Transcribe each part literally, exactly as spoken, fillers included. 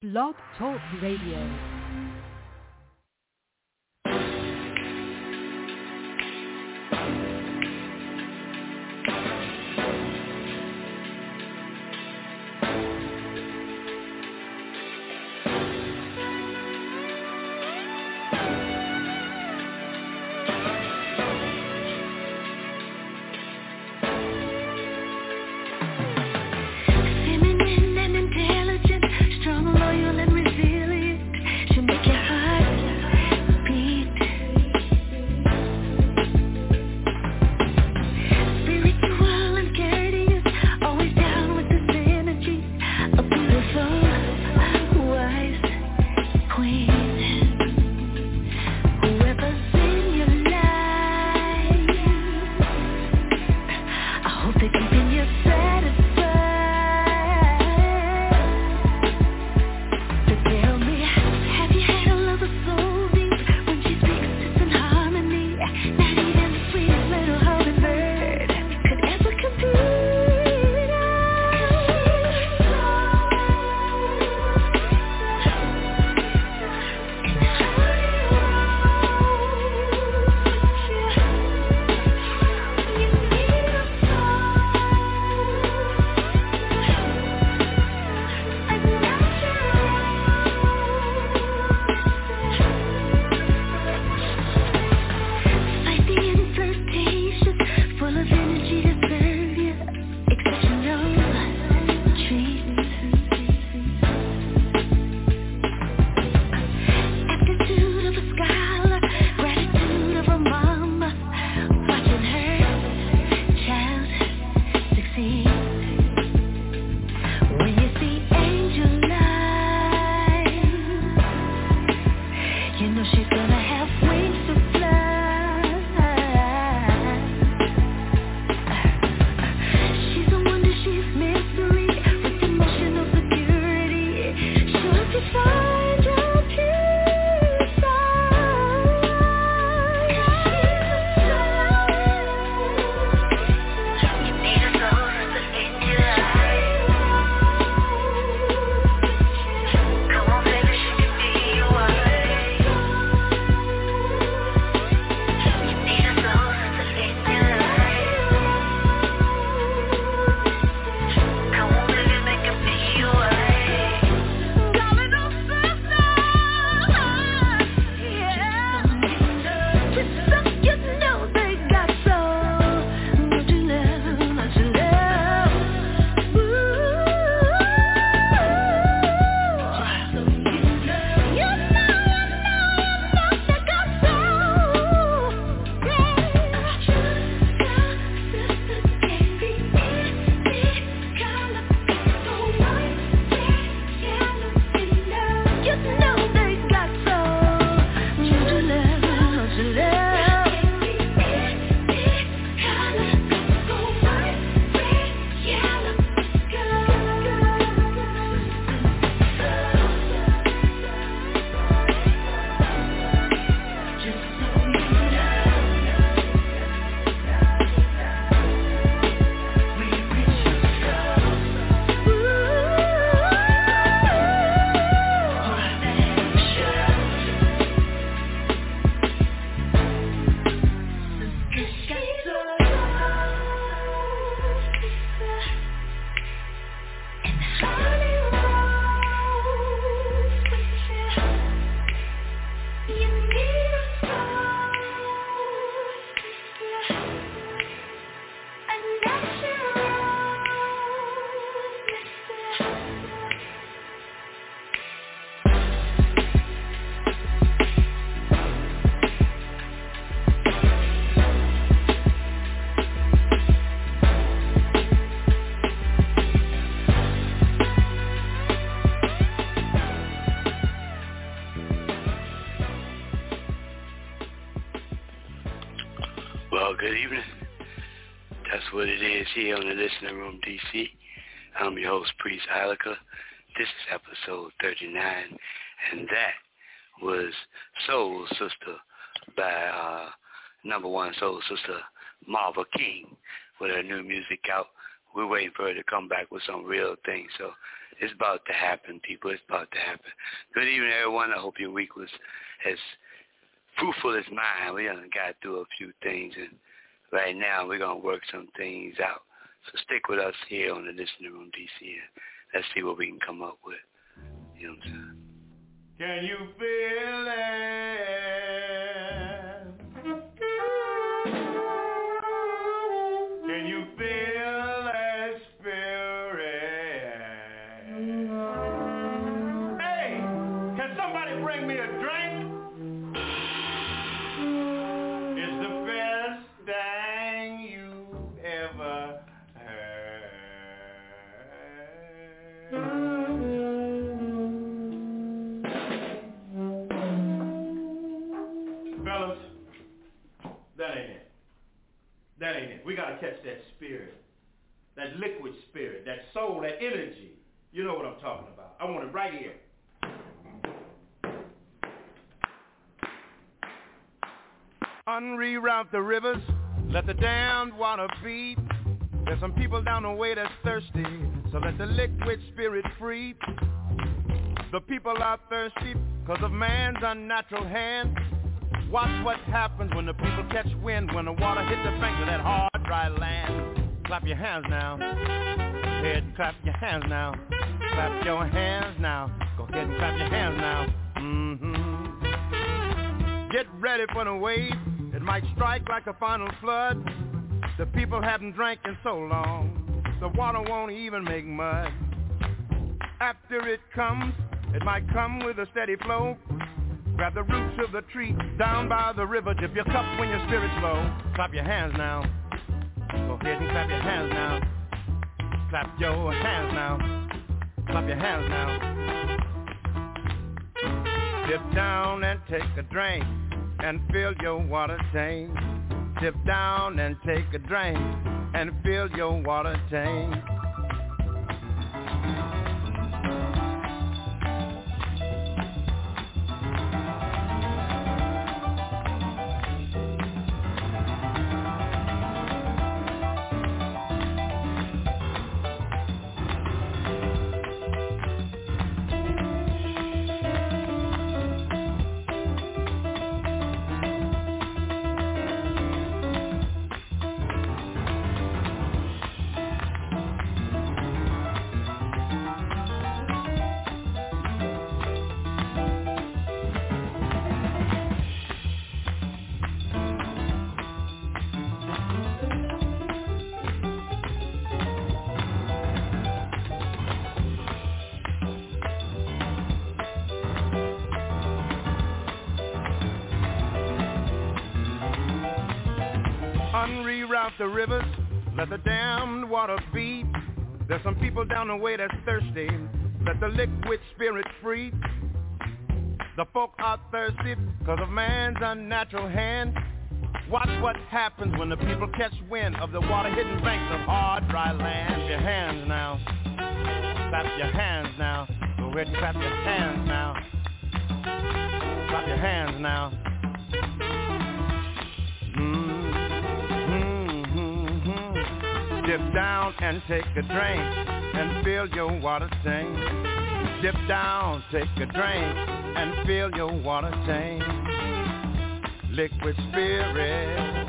Blog Talk Radio. Here on the Listening Room D C. I'm your host, Priest Ilika. This is episode thirty-nine, and that was Soul Sister by uh, number one Soul Sister Marva King with her new music out we're waiting for her to come back with some real thing. So it's about to happen, people. It's about to happen. Good evening, everyone. I hope your week was as fruitful as mine. We done got through a few things, and right now we're going to work some things out. So stick with us here on the Listening Room D C, and let's see what we can come up with. You know what I'm saying? Can you feel it? Can you feel that spirit? Hey, can somebody bring me a drink? It's the best thing you ever heard. Fellas, that ain't it. That ain't it. We got to catch that spirit, that liquid spirit, that soul, that energy. You know what I'm talking about. I want it right here. Unreroute the rivers, let the damned water beat. There's some people down the way that's thirsty, so let the liquid spirit free. The people are thirsty because of man's unnatural hand. Watch what happens when the people catch wind, when the water hits the banks of that hard, dry land. Clap your hands now. Go ahead and clap your hands now. Clap your hands now. Go ahead and clap your hands now. Mm-hmm. Get ready for the wave. It might strike like a final flood. The people haven't drank in so long, the water won't even make mud. After it comes, it might come with a steady flow. Grab the roots of the tree down by the river. Dip your cup when your spirit's low. Clap your hands now. Go ahead and clap your hands now. Clap your hands now. Clap your hands now. Dip down and take a drink and fill your water tank. Dip down and take a drink and fill your water tank. Unreroute the rivers, let the damned water beat. There's some people down the way that's thirsty, let the liquid spirit free. The folk are thirsty because of man's unnatural hand. Watch what happens when the people catch wind of the water-hidden banks of hard, dry land. Clap your hands now. Clap your hands now. Go ahead and clap your hands now. Clap your hands now. Dip down and take a drink and fill your water tank. Dip down, take a drink and fill your water tank. Liquid spirit,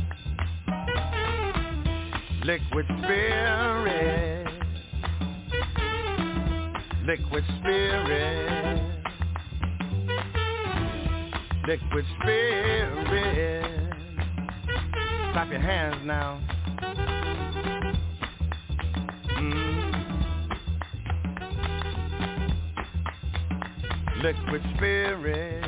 liquid spirit, liquid spirit, liquid spirit. Clap your hands now. Liquid spirit.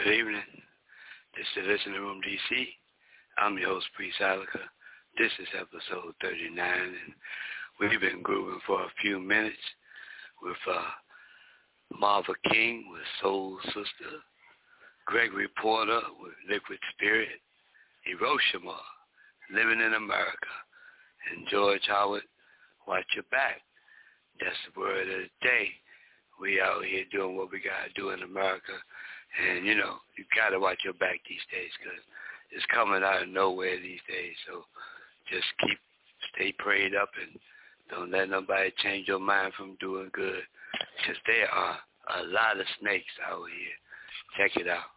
Good evening. This is the Listening Room D C. I'm your host, Priest Alika. This is episode thirty-nine, and we've been grooving for a few minutes with uh, Marva King with Soul Sister, Gregory Porter with Liquid Spirit, Hiroshima, Living in America, and George Howard, Watch Your Back. That's the word of the day. We out here doing what we got to do in America. And, you know, you got to watch your back these days because it's coming out of nowhere these days. So just keep, stay prayed up and don't let nobody change your mind from doing good. Because there are a lot of snakes out here. Check it out.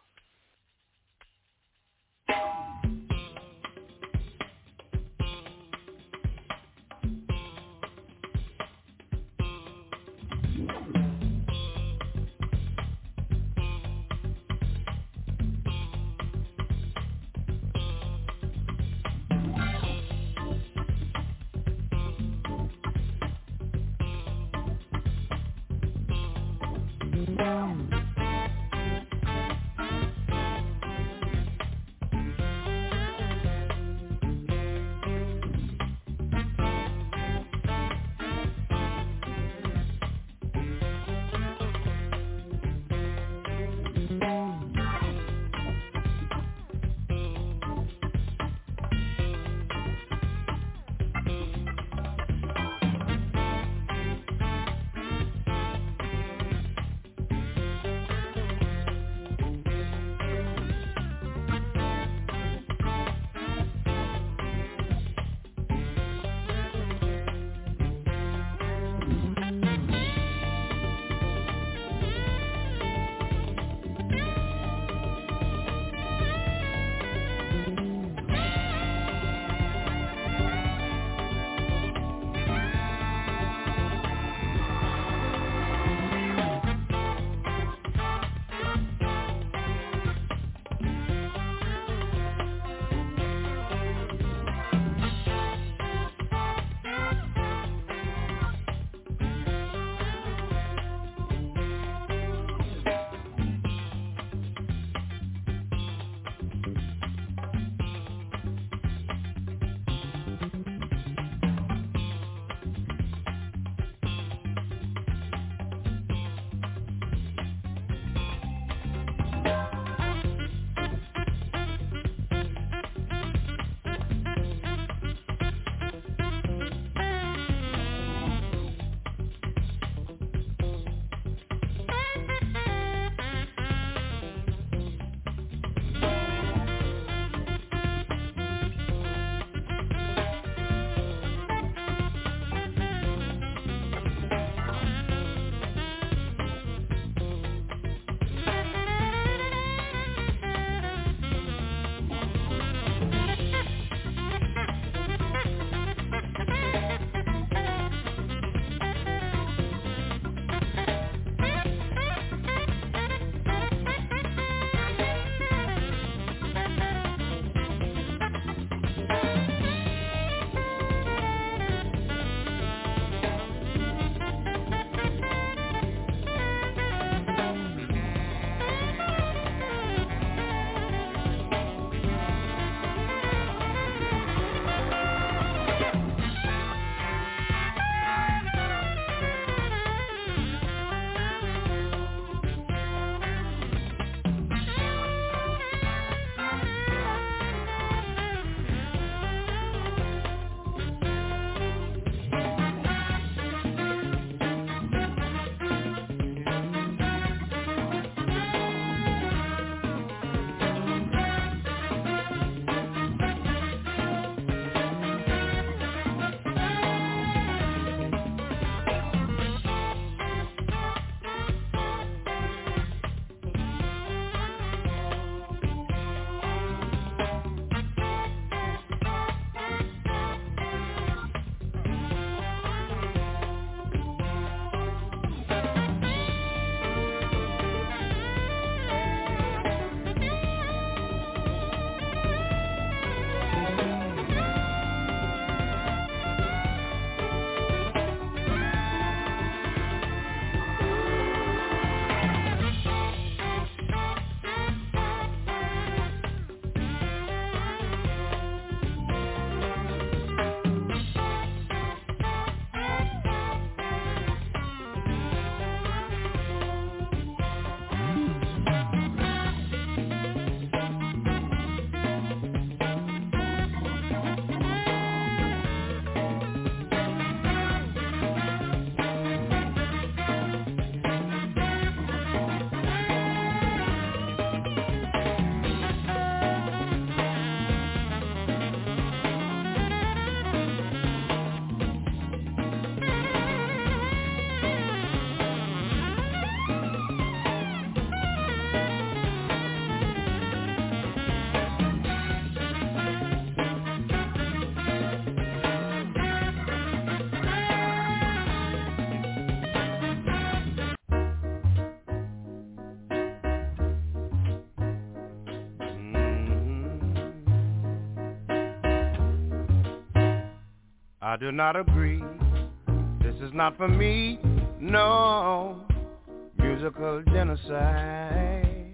I do not agree. This is not for me, no musical genocide.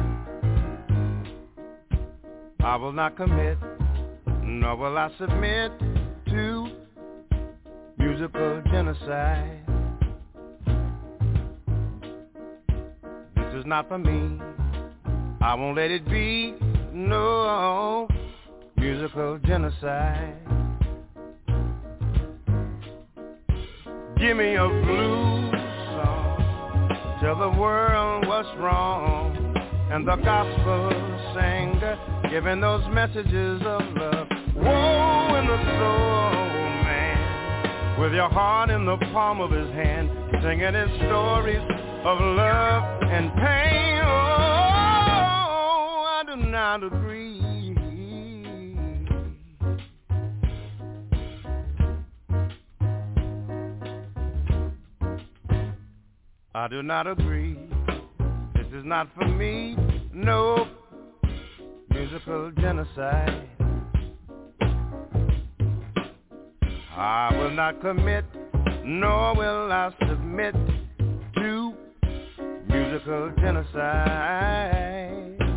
I will not commit, nor will I submit to musical genocide. This is not for me. I won't let it be, no musical genocide. Give me a blues song, tell the world what's wrong, and the gospel singer giving those messages of love. Woe in the soul, man, with your heart in the palm of his hand, singing his stories of love and pain. Oh, I do not agree. I do not agree. This is not for me, no musical genocide. I will not commit, nor will I submit to musical genocide.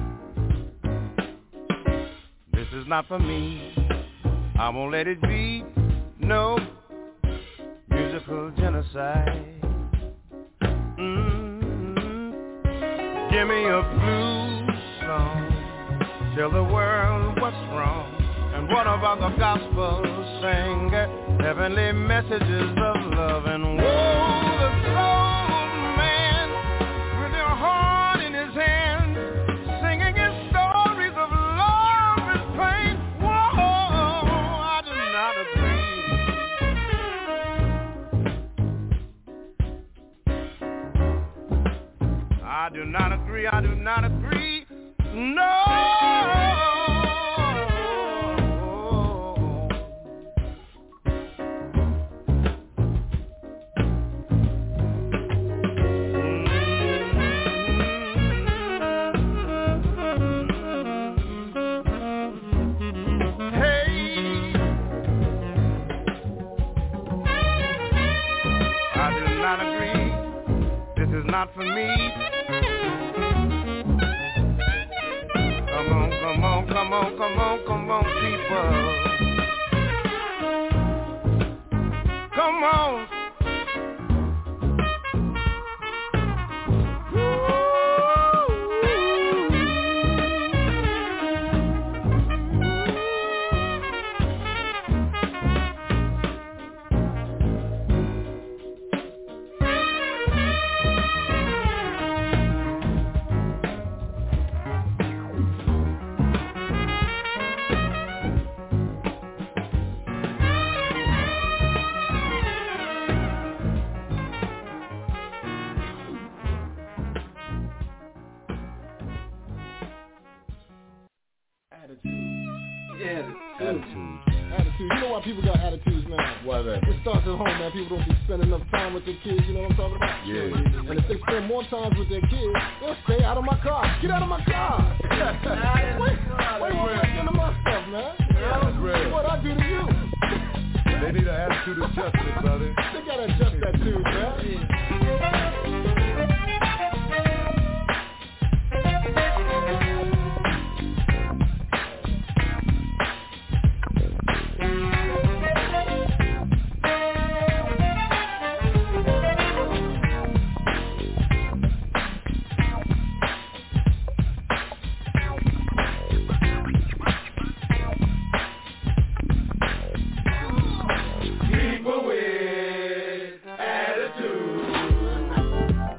This is not for me. I won't let it be, no musical genocide. Mm-hmm. Give me a blues song, tell the world what's wrong, and what about the gospel singer, heavenly messages of love, and woe the soul man with your heart in his hand, singing his stories of love and pain. Whoa, I do not agree. I do not agree, I do not agree, no. Not for me. Come on, come on, come on, come on, come on, people. Come on. People got attitudes now. Why that? It starts at home, man. People don't be spending enough time with their kids, you know what I'm talking about? Yeah. And if they spend more time with their kids, they'll stay out of my car. Get out of my car. wait, wait, wait, wait, into my stuff, man. Yeah, what I do to you? They need an attitude adjustment, brother. They gotta adjust that too, man. People with attitude.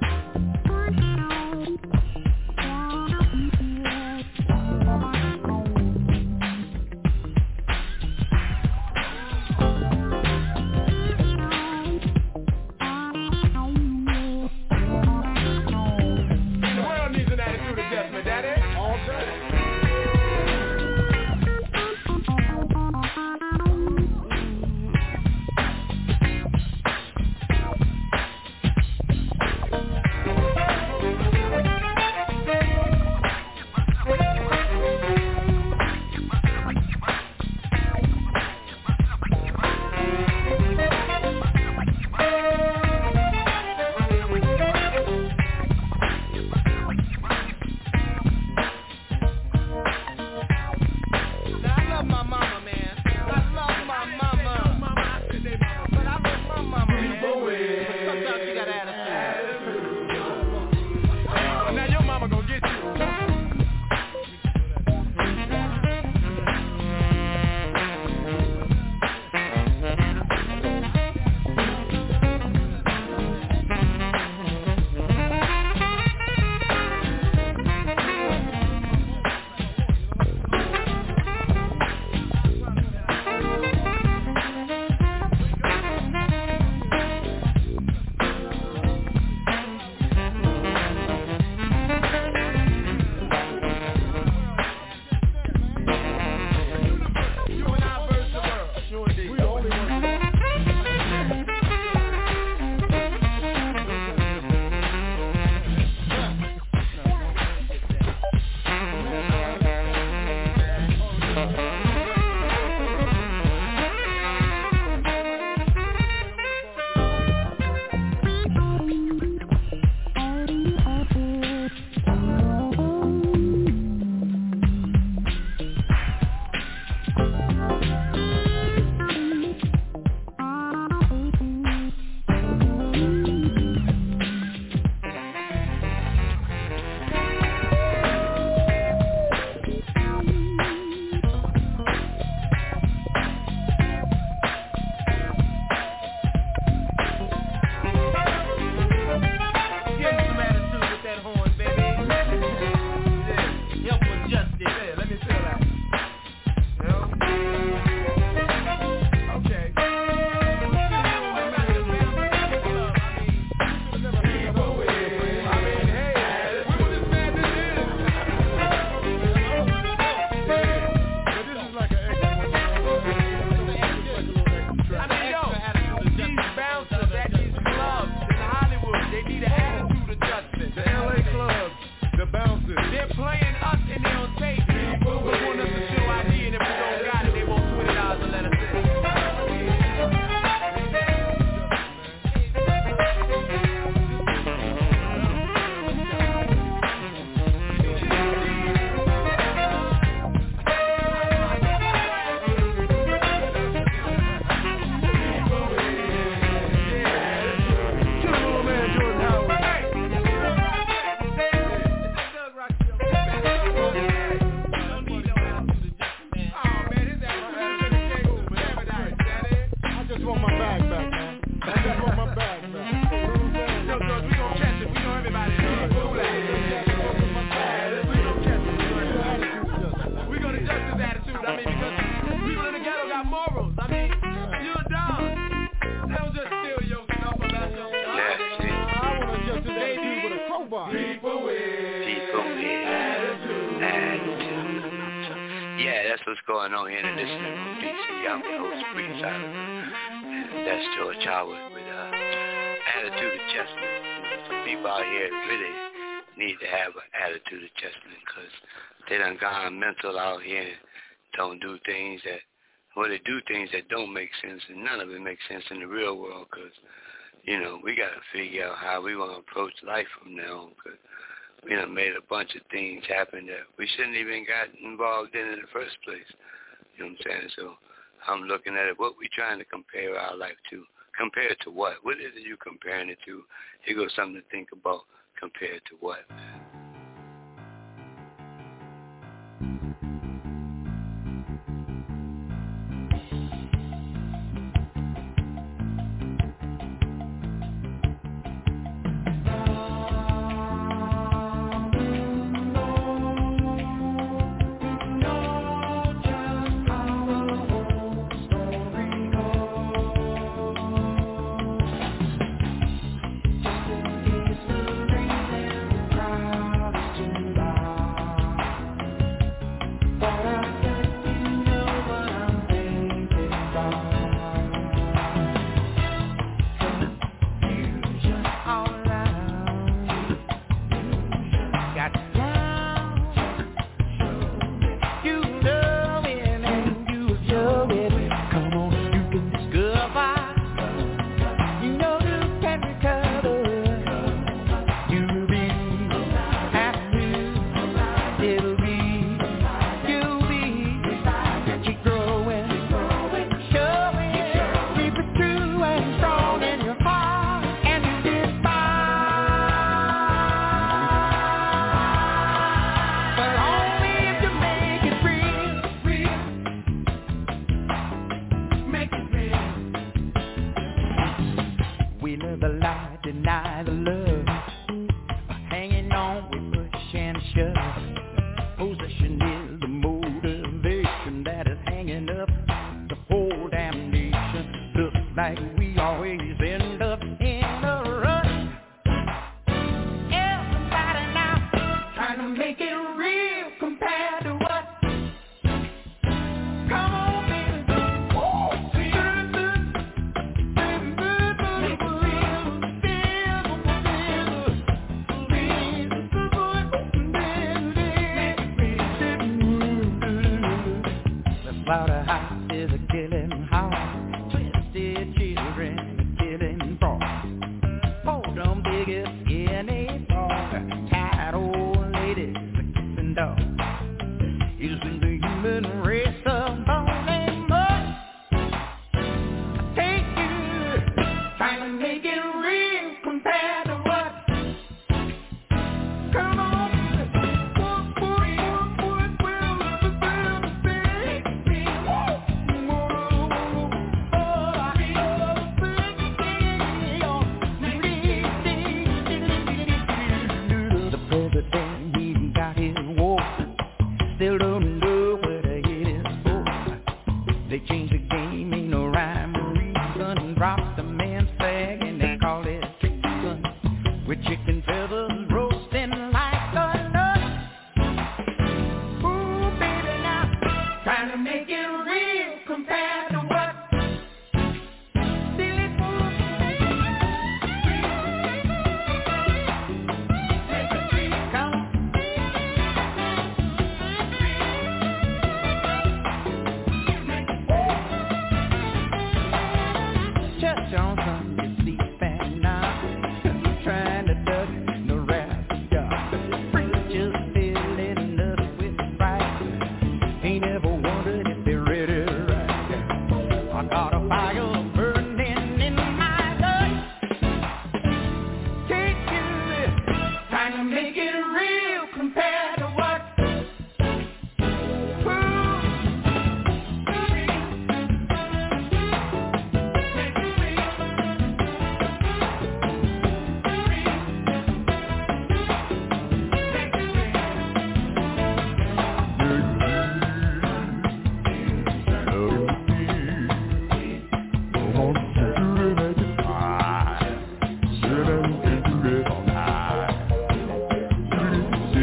nobody. People with, people with attitude. attitude. Yeah, that's what's going on here in the listening room, D C. I'm the host, Breeze Island. And that's George Howard with uh, attitude adjustment. Some people out here really need to have an attitude adjustment because they done gone mental out here and don't do things that, or they do things that don't make sense, and none of it makes sense in the real world because, you know, we got to figure out how we want to approach life from now on because we done made a bunch of things happen that we shouldn't even got involved in in the first place. You know what I'm saying? So I'm looking at it, what we trying to compare our life to. Compared to what? What is it you comparing it to? Here goes something to think about. Compared to what, man?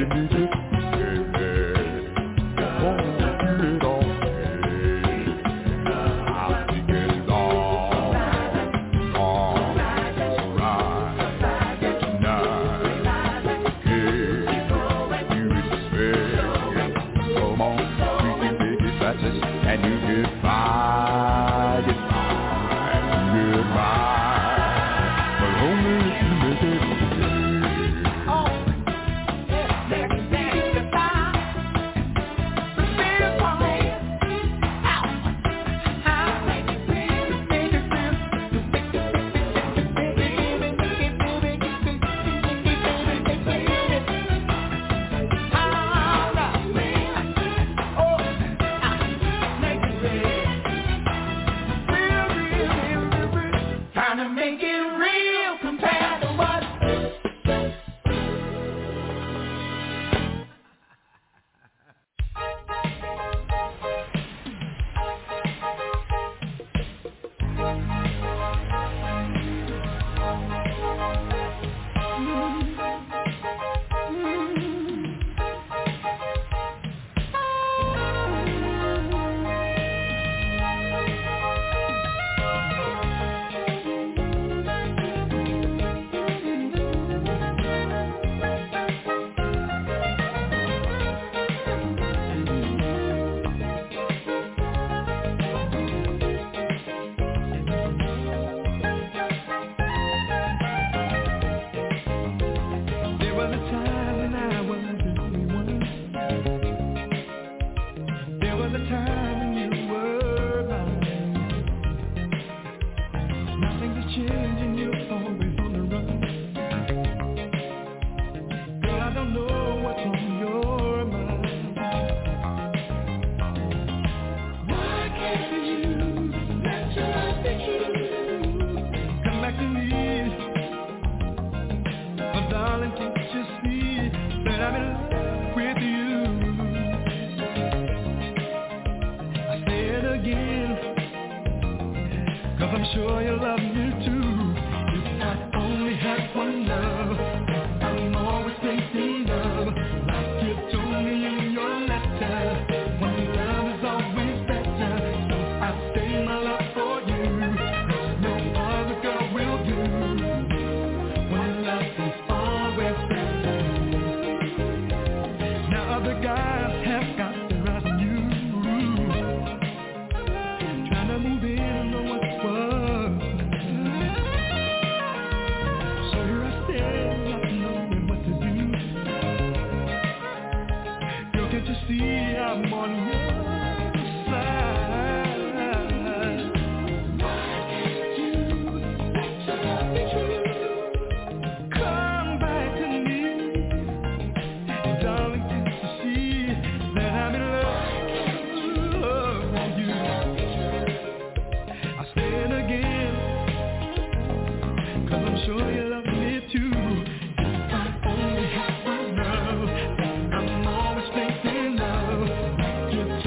Give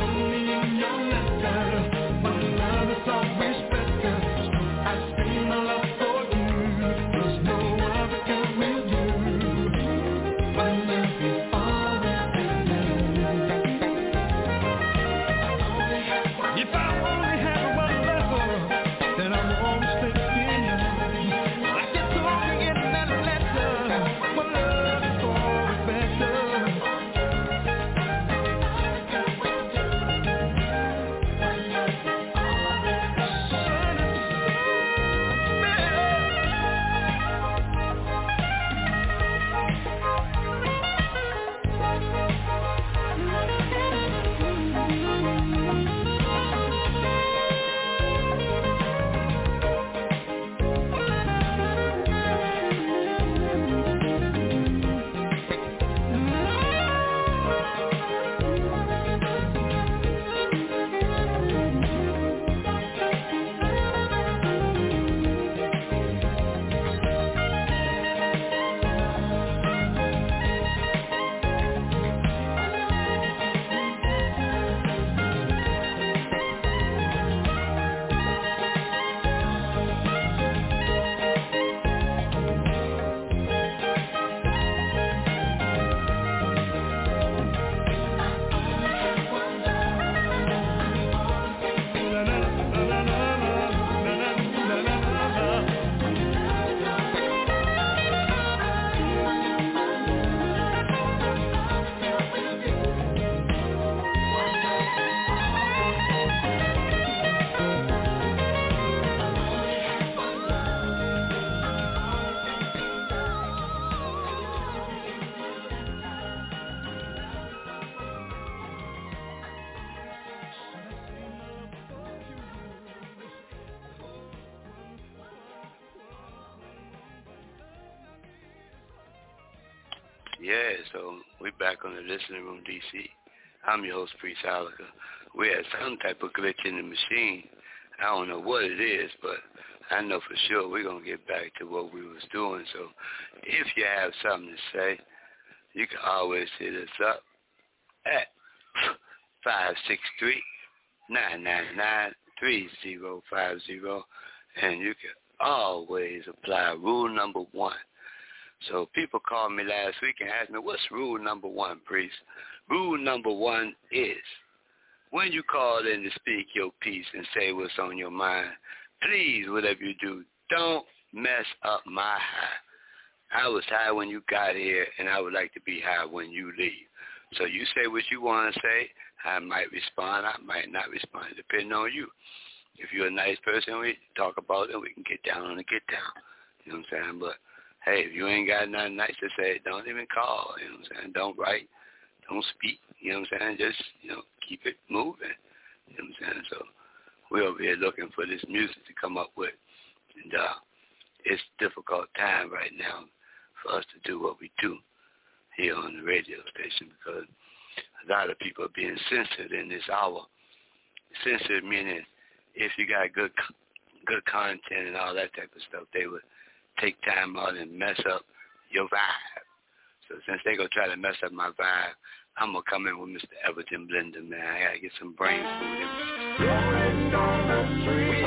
Yeah, so we're back on the Listening Room, D C. I'm your host, Priest Hallecker. We had some type of glitch in the machine. I don't know what it is, but I know for sure we're going to get back to what we was doing. So if you have something to say, you can always hit us up at five six three, nine nine nine, three zero five zero, and you can always apply rule number one. So people called me last week and asked me, what's rule number one, Priest? Rule number one is, when you call in to speak your piece and say what's on your mind, please, whatever you do, don't mess up my high. I was high when you got here, and I would like to be high when you leave. So you say what you want to say. I might respond. I might not respond, depending on you. If you're a nice person, we talk about it, we can get down on the get down. You know what I'm saying? But, hey, if you ain't got nothing nice to say, don't even call. You know what I'm saying? Don't write. Don't speak. You know what I'm saying? Just, you know, keep it moving. You know what I'm saying? So we're over here looking for this music to come up with. And uh, it's a difficult time right now for us to do what we do here on the radio station because a lot of people are being censored in this hour. Censored meaning if you got good good content and all that type of stuff, they would take time out and mess up your vibe. So since they going to try to mess up my vibe, I'm going to come in with Mister Everton Blender, man. I got to get some brain food in me. Rolling down the street,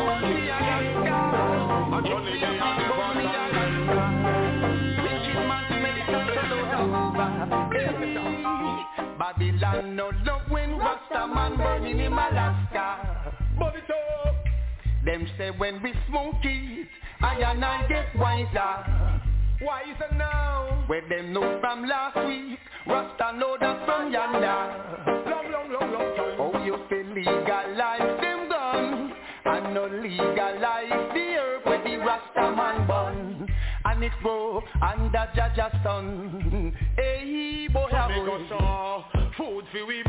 Babylon no love when Rastaman burning in Alaska. But it up. Them say when we smoke it, I and I get wiser. Wiser now. Where them know from last week, Rasta know that from yonder. Long, long, long, long time. Oh, you feel legalize them gun, and no legalize the herb where the Rastaman bun. And it grow under Jaja's sun. Hey, boy, I go food for we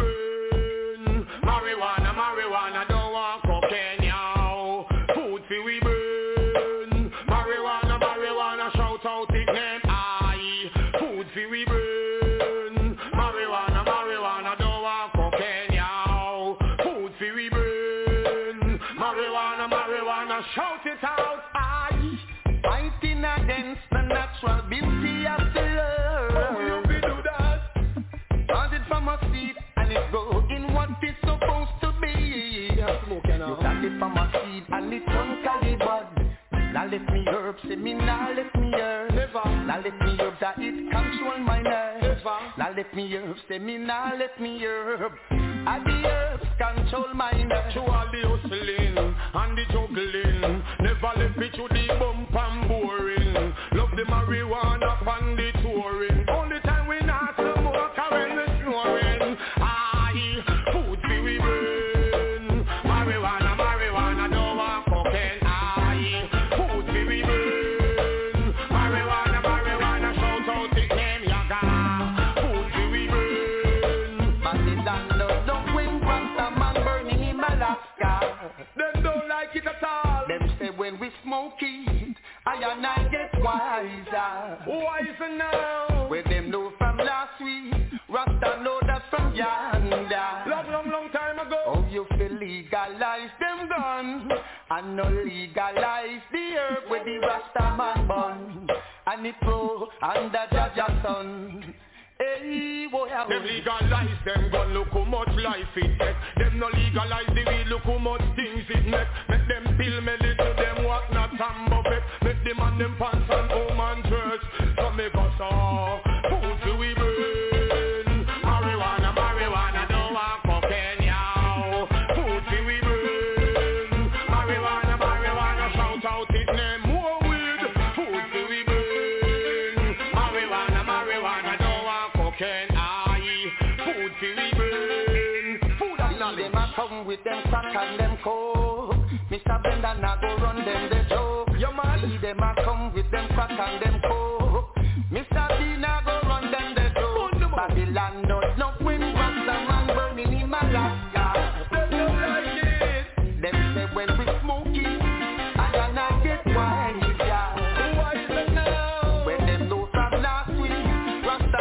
burn. Marijuana, marijuana, don't want cocaine now. Food for we burn. Marijuana, marijuana, shout out it name I. Food for we burn. Marijuana, marijuana, don't want cocaine now. Food for we burn. Marijuana, marijuana, shout it out I. Fighting against the natural beauty of the earth. Oh, you can do that. Started from a seed and it grow in what it's supposed to be. You got it from a seed and it don't carry bud. Now let me herb, say me now let me herb. Never. Now let me herb that it control my nerves. Never. Now let me herb, say me now let me herb. And the herbs control my nerves. To all the hustling and the juggling, never let me to the bump and boring. Love the marijuana and the touring. Only time we not smoke when we snoring. Aye, food for we burn. Marijuana, marijuana, don't want cocaine. Aye, food for we burn. Marijuana, marijuana, shout out the name Yaga. Food for we burn. Babylon no don't win Rastaman burning in Alaska. Them don't like it at all. Them say when we smoke it, I and I get wiser. Wiser now. Where them know from last week, Rasta know that from yonder. Long, long, long time ago. Oh, you feel legalize them gun, and no legalize the herb where the Rastaman bun. And it grow under Jaja's sun. Hey, boy, them legalize them gun, look how much life it take. Them no legalize the weed, look how much things it make. Make them pill melody to them what not and buffet. Make them and them pants and home and church. So make us all food till we burn. Marijuana, marijuana, don't want cocaine now. Food till we burn. Marijuana, marijuana, shout out it name more weed. Food till we burn. Marijuana, marijuana, don't want cocaine. Aye, food till we burn. Food and knowledge. Them a come with them crack and them coke. Mister Bender na go run them the joke. Your man, see them a come with them crack and them coke. Mister B na go run them the joke. Babylon does not win Rastaman burning in Alaska. Them don't like it. Them say when we smoke it, I and I get wiser. Wiser now. When them know from last week, Rasta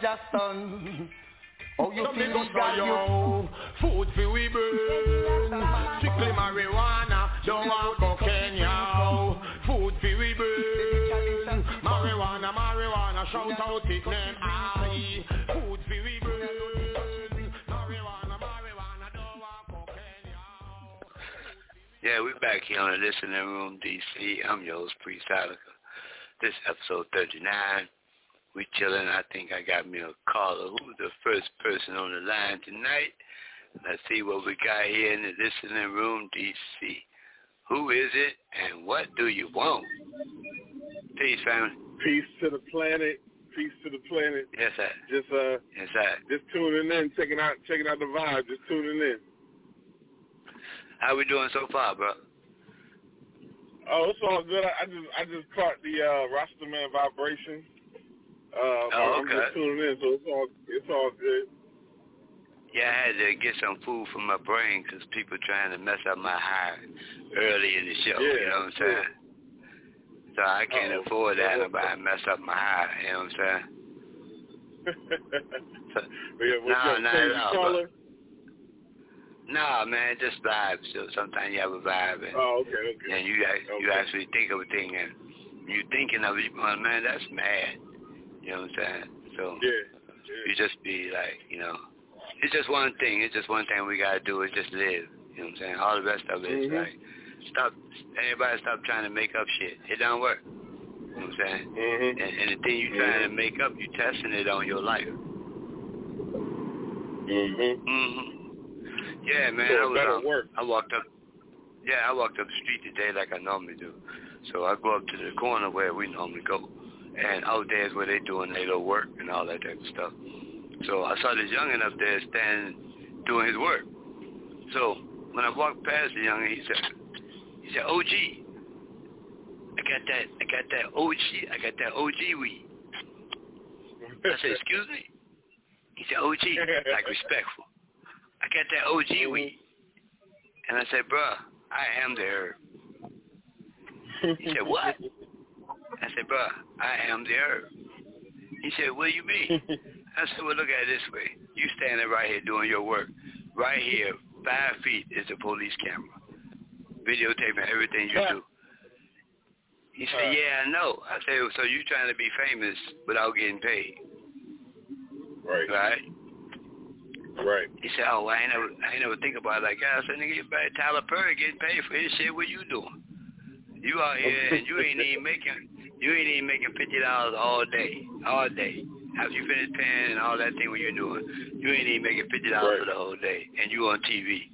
understand. Oh, you see this guy, you food for we burn. Strictly marijuana, don't want cocaine, yo. Food for we burn. Marijuana, marijuana, shout out it name, aye. Food for we burn. Marijuana, marijuana, don't want cocaine, yo. Yeah, we're back here on the Listening Room, D C. I'm your host, Priest Attica. This episode thirty-nine. We chilling. I think I got me a caller. Who's the first person on the line tonight? Let's see what we got here in the Listening Room, D C. Who is it, and what do you want? Peace, family. Peace to the planet. Peace to the planet. Yes, sir. Just uh, yes, sir. Just tuning in, checking out, checking out the vibe. Just tuning in. How we doing so far, bro? Oh, it's all good. I, I just, I just caught the uh, Rastaman vibration. Uh, oh, I'm okay. just tuning in, so it's all, it's all good. Yeah, I had to get some food for my brain because people trying to mess up my high early in the show. Yeah, you know what I'm saying? Yeah. So I can't Uh-oh. afford that nobody mess up my high. You know what I'm saying? so, yeah, no, not at all. Caller? No, man, just vibes. So sometimes you have a vibe, and, oh, okay, okay. and you you okay. actually think of a thing, and you thinking of it, you going, man, that's mad. You know what I'm saying? So yeah, yeah. you just be like, you know, it's just one thing. It's just one thing we got to do is just live. You know what I'm saying? All the rest of it mm-hmm. is like, stop, everybody stop trying to make up shit. It don't work. You know what I'm saying? Mm-hmm. And, and the thing you trying mm-hmm. to make up, you testing it on your life. Mm-hmm. Mm-hmm. Yeah, man. So I, was, um, work. I walked up. Yeah, I walked up the street today like I normally do. So I go up to the corner where we normally go. And out there is where they doing their little work and all that type of stuff. So I saw this youngin' up there standing doing his work. So when I walked past the youngin', he said, he said, O G, I got that, I got that O G, I got that O G weed. I said, excuse me? He said, O G, like respectful. I got that O G weed. And I said, bruh, I am the herb. He said, what? I said, bruh, I am the herb. He said, what do you mean? I said, well, look at it this way. You standing right here doing your work. Right here, five feet is a police camera, videotaping everything you do. He said, yeah, I know. I said, so you trying to be famous without getting paid. Right. Right? Right. He said, oh, I ain't never, I ain't never think about it like that. I said, nigga, you better Tyler Perry getting paid for his shit. What you doing? You out here and you ain't even making, you ain't even making fifty dollars all day, all day. After you finish paying and all that thing what you're doing, you ain't even making fifty dollars right. for the whole day, and you on T V.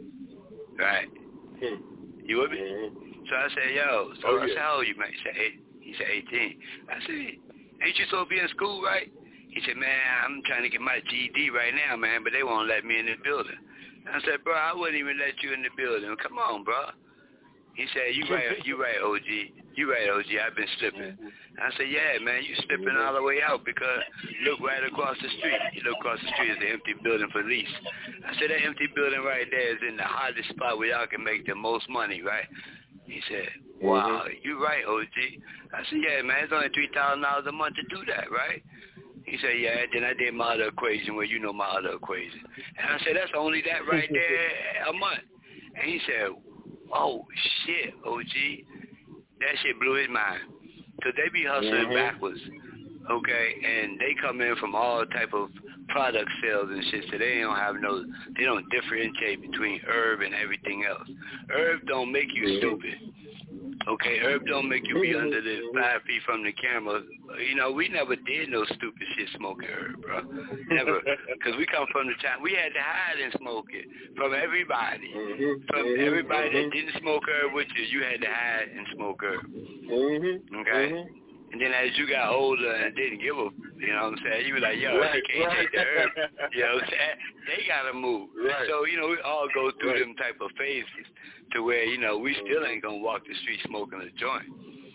Right? Hmm. You with me? Mm-hmm. So I said, yo, so oh, I yeah. said, how old you, man? He said, eight. He said, eighteen. I said, ain't you supposed to be in school, right? He said, man, I'm trying to get my G E D right now, man, but they won't let me in the building. I said, bro, I wouldn't even let you in the building. Come on, bro. He said, you right, you right, O G. You right, O G. I've been slipping. I said, yeah, man, you slipping all the way out because look right across the street. You look across the street is the empty building for lease. I said, that empty building right there is in the hottest spot where y'all can make the most money, right? He said, wow, mm-hmm. you right, O G. I said, yeah, man, it's only three thousand dollars a month to do that, right? He said, yeah, then I did my other equation where you know my other equation. And I said, that's only that right there a month. And he said, oh, shit, O G. That shit blew his mind. Because they be hustling mm-hmm. backwards, okay? And they come in from all type of product sales and shit, so they don't have no, they don't differentiate between herb and everything else. Herb don't make you stupid. Okay, herb don't make you be under the five feet from the camera. You know, we never did no stupid shit smoking herb, bro. Never. Because we come from the time, we had to hide and smoke it from everybody. Mm-hmm. From mm-hmm. everybody mm-hmm. that didn't smoke herb with you, you had to hide and smoke herb. Mm-hmm. Okay? Mm-hmm. And then as you got older and didn't give a, you know what I'm saying, you were like, yo, right, you can't right. take the herb. You know what I'm saying? They got to move. Right. So, you know, we all go through right. them type of phases to where, you know, we still ain't going to walk the street smoking a joint.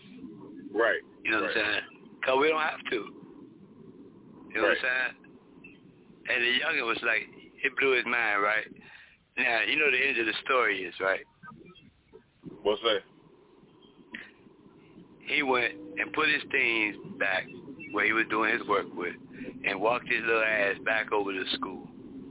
Right. You know what right. I'm saying? Because we don't have to. You know right. what I'm saying? And the youngin was like, it blew his mind, right? Now, you know the end of the story is, right? What's that? He went and put his things back where he was doing his work with. and walked his little ass back over to school.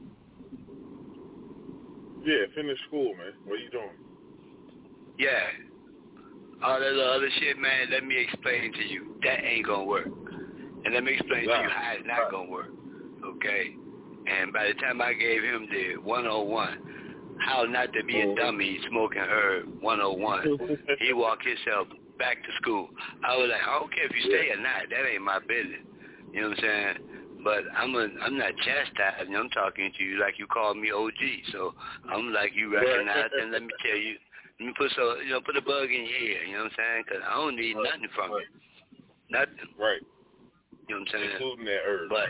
Yeah, finish school, man. What are you doing? Yeah. All that other shit, man, let me explain to you. That ain't gonna work. And let me explain nah. to you how it's not gonna work. Okay? And by the time I gave him the one oh one, how not to be a dummy smoking herb one oh one, he walked himself back to school. I was like, I don't care if you stay or not. That ain't my business. You know what I'm saying? But I'm a, I'm not chastising. I'm talking to you like you called me O G. So I'm like, you recognize, and let me tell you, let me put so you know put a bug in your ear. You know what I'm saying? Because I don't need nothing from right. you. Nothing. Right. You know what I'm saying? Including that herb. But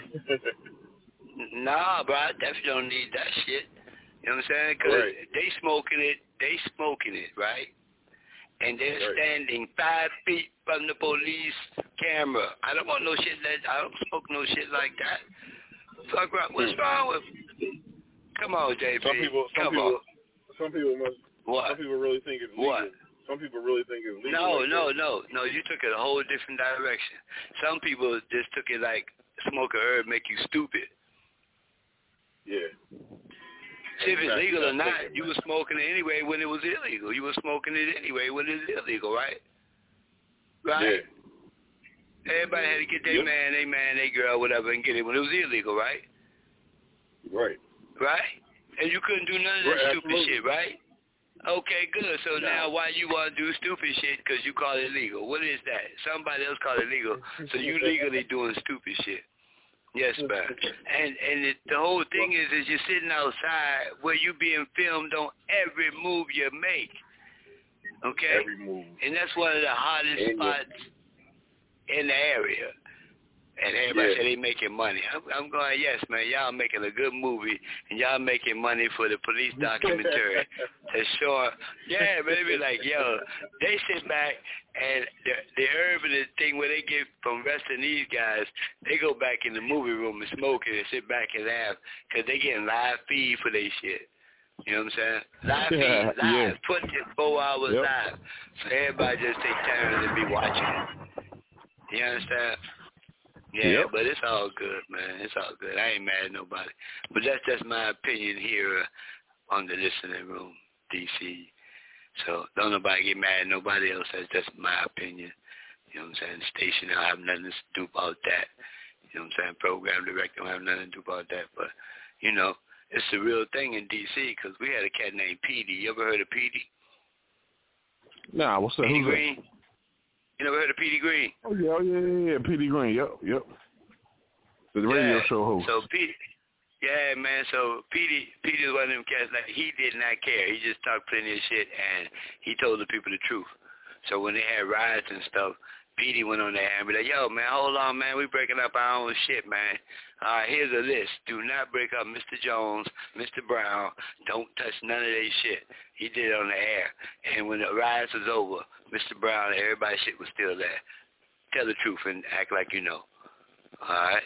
nah, bro, I definitely don't need that shit. You know what I'm saying? Because right. they smoking it, they smoking it, right? And they're right. standing five feet from the police camera. I don't want no shit that, I don't smoke no shit like that. Fuck right, what's wrong with me? Come on, J P. Some people, some Come people, on. some people must, what? some people really think it's legal. What? Some people really think it's legal. No, like no, that. no, no, you took it a whole different direction. Some people just took it like smoke a herb make you stupid. Yeah. See, if it's legal or not, you were smoking it anyway when it was illegal. You were smoking it anyway when it was illegal, right? Right? Yeah. Everybody had to get their yep. man, their man, their girl, whatever, and get it when it was illegal, right? Right. Right? And you couldn't do none of that right, stupid absolutely. shit, right? Okay, good. So no. now why you want to do stupid shit because you call it legal? What is that? Somebody else call it legal, so you legally doing stupid shit. Yes, man. And and it, the whole thing is, is you're sitting outside where you being filmed on every move you make. Okay? Every move. And that's one of the hottest and spots yeah. in the area. And everybody yeah. say they making money. I'm, I'm going, yes, man, y'all making a good movie, and y'all making money for the police documentary. To show, yeah, but they be like, yo, they sit back, and the, the urban thing where they get from arresting these guys, they go back in the movie room and smoke it and sit back and laugh, because they getting live feed for their shit. You know what I'm saying? Live feed, live, yeah. twenty-four hours yep. live. So everybody just take turns and be watching it. You understand? Yeah, yep. But it's all good, man. It's all good. I ain't mad at nobody. But that's just my opinion here on the listening room, D C. So don't nobody get mad at nobody else. That's just my opinion. You know what I'm saying? The station don't have nothing to do about that. You know what I'm saying? Program director don't have nothing to do about that. But, you know, it's the real thing in D C because we had a cat named Petey. You ever heard of Petey? Nah, what's up? Petey Green? You never heard of Petey Green? Oh, yeah, oh, yeah, yeah, yeah. Petey Green, yep, yep. The radio yeah. show host. So, Petey, yeah, man, so Petey, Petey was one of them cats, like, he did not care. He just talked plenty of shit, and he told the people the truth. So when they had riots and stuff, Petey went on there and be like, yo, man, hold on, man, we breaking up our own shit, man. All right, here's a list. Do not break up Mister Jones, Mister Brown. Don't touch none of their shit. He did it on the air. And when the riots was over, Mister Brown and everybody's shit was still there. Tell the truth and act like you know. All right?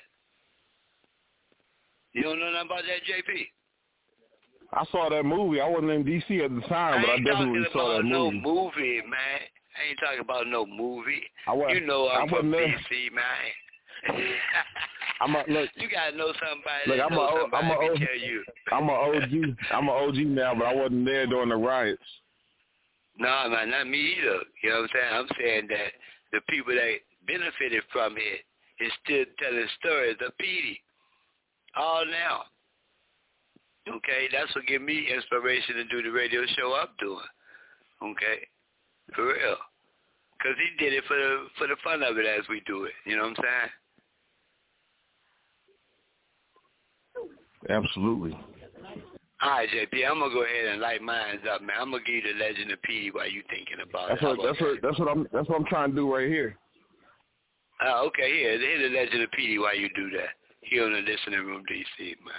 You don't know nothing about that, J P? I saw that movie. I wasn't in D C at the time, but I definitely saw that movie. I ain't talking about no movie, man. I ain't talking about no movie. I was, you know I'm I from there. D C, man. I'm a, look, you gotta know somebody. Look, I'm know a, somebody I'm a, can tell you. I'm a O G. I'm a O G now, but I wasn't there during the riots. No, man, not me either. You know what I'm saying? I'm saying that the people that benefited from it is still telling stories of Petey. All now. Okay, that's what give me inspiration to do the radio show I'm doing. Okay, for real. Because he did it for the, for the fun of it as we do it. You know what I'm saying? Absolutely. All right, J P, I'm gonna go ahead and light mine up, man. I'm gonna give you the legend of Petey while you thinking about that's it. What, that's that? what that's what I'm that's what I'm trying to do right here. Uh, okay, here, here's the legend of Petey while you do that. Here on the listening room, D C, man.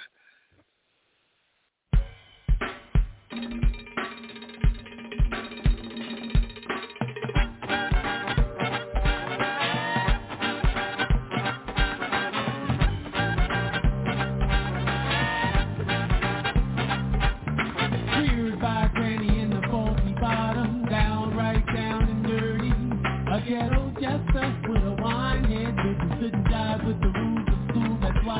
Ghetto jester with a wine head, baby couldn't jive with the rules of school. That's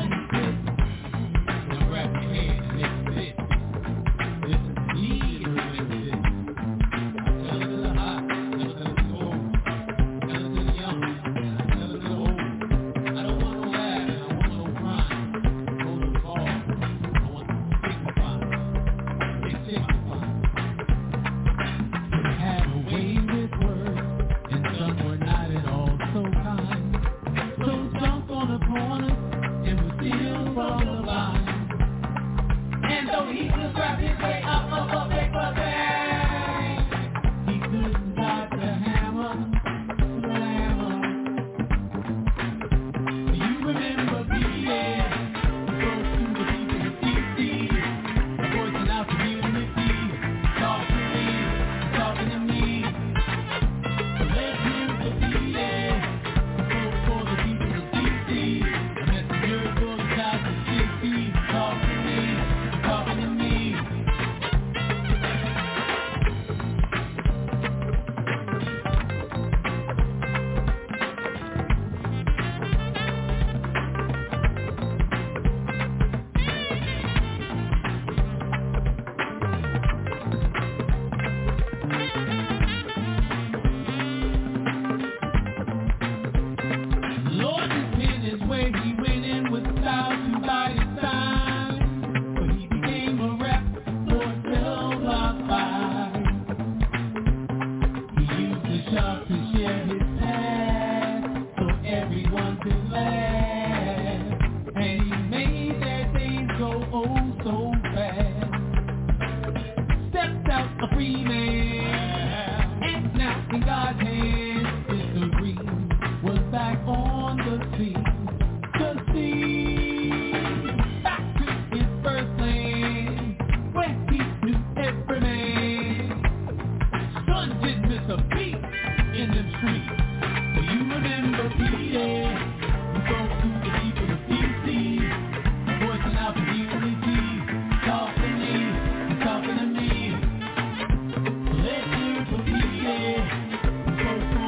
Talk to me.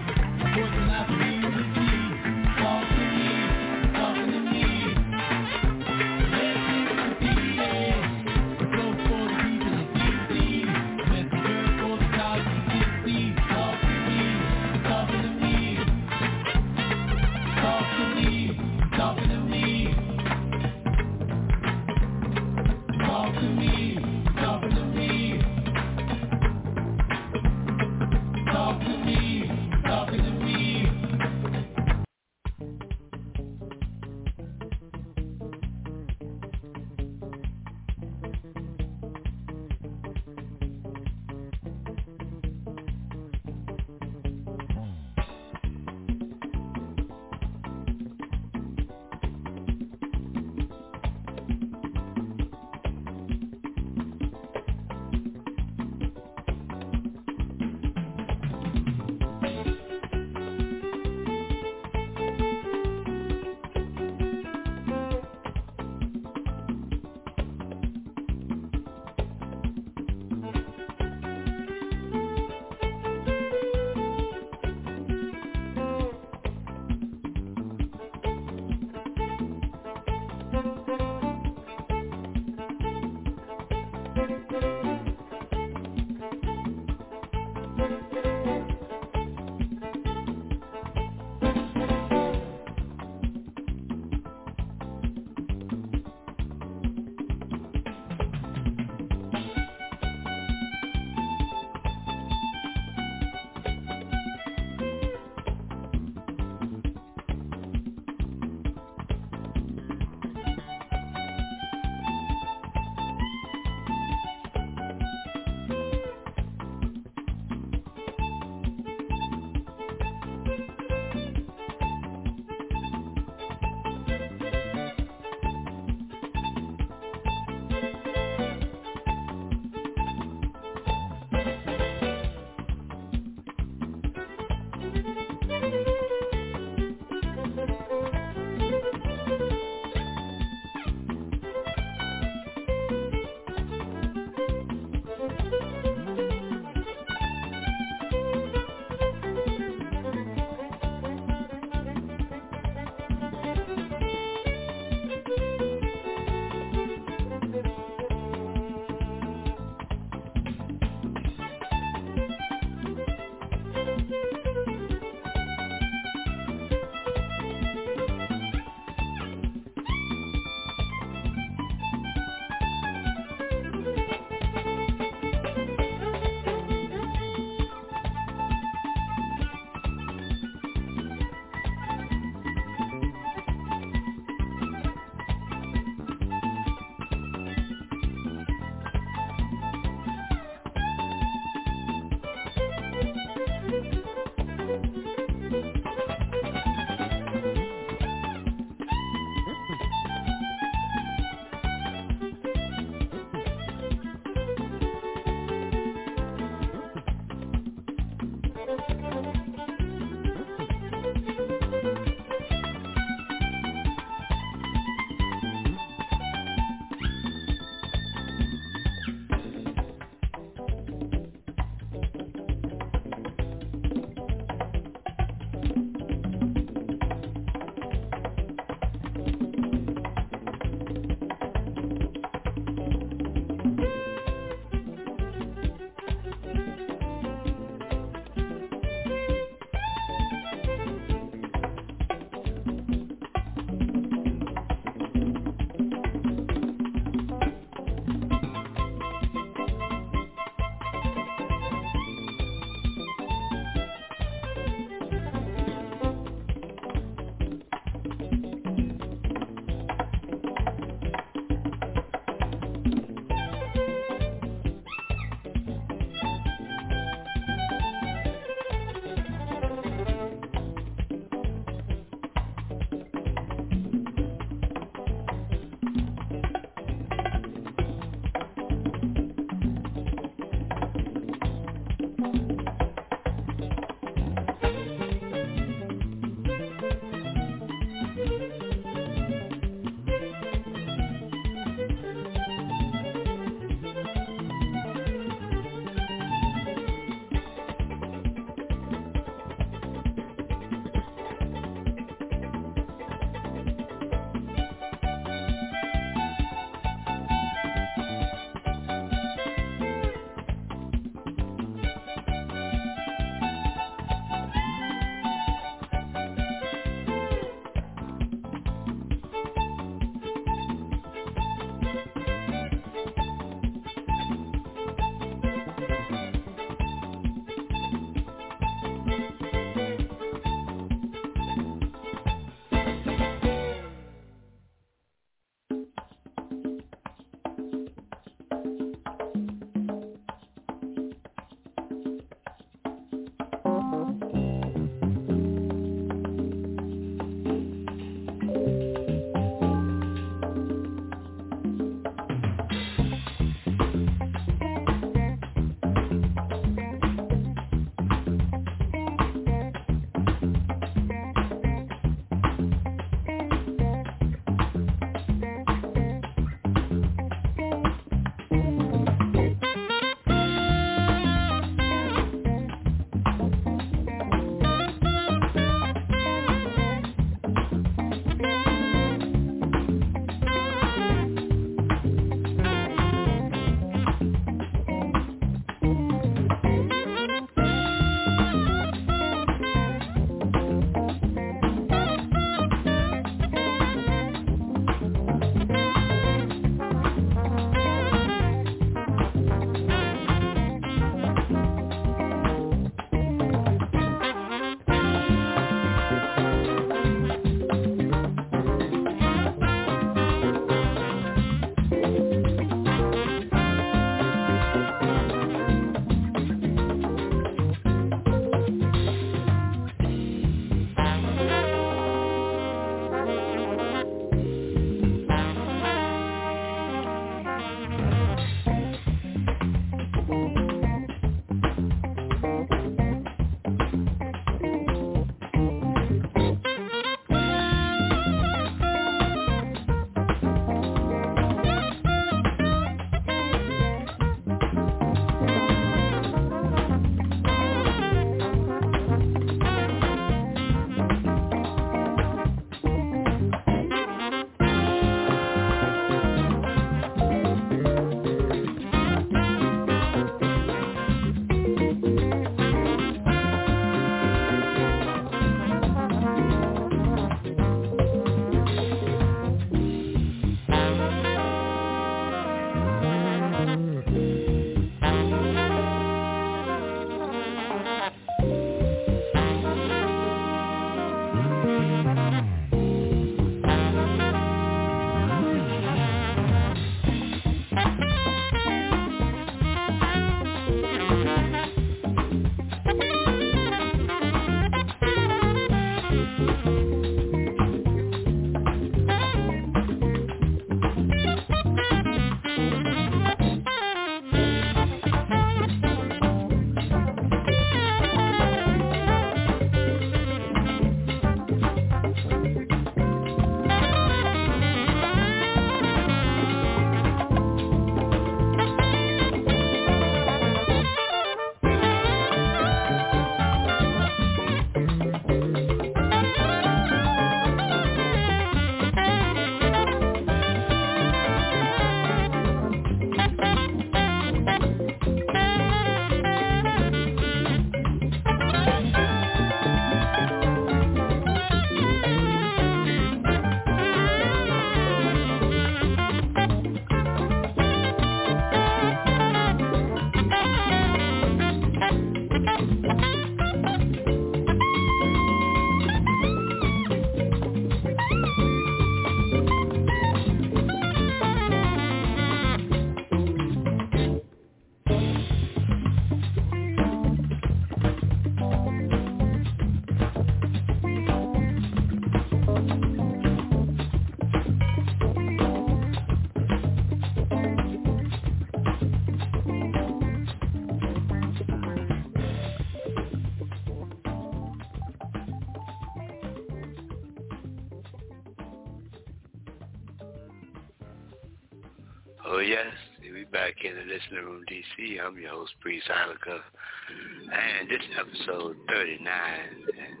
Oh, yes. We back in the Listening Room, D C. I'm your host, Priest Ilika. And this is episode thirty-nine. And,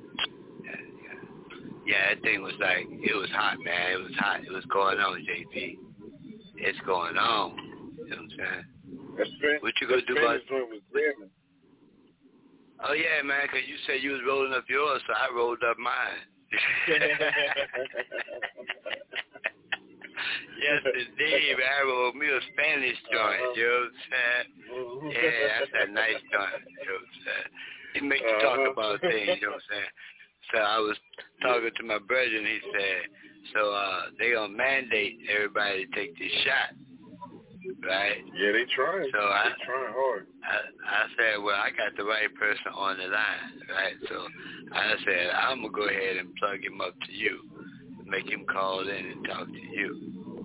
yeah, that thing was like, it was hot, man. It was hot. It was going on, J P. It's going on. You know what I'm saying? That's what you going to do about it? Was oh, yeah, man, because you said you was rolling up yours, so I rolled up mine. Yes, indeed, man. I rolled me a Spanish joint, you know what I'm saying? Yeah, that's a nice joint, you know what I'm saying? It makes you talk about things, you know what I'm saying? So I was talking to my brother, and he said, so uh, they going to mandate everybody to take this shot, right? Yeah, they trying. So they I, trying hard. I, I said, well, I got the right person on the line, right? So I said, I'm going to go ahead and plug him up to you, make him call in and talk to you.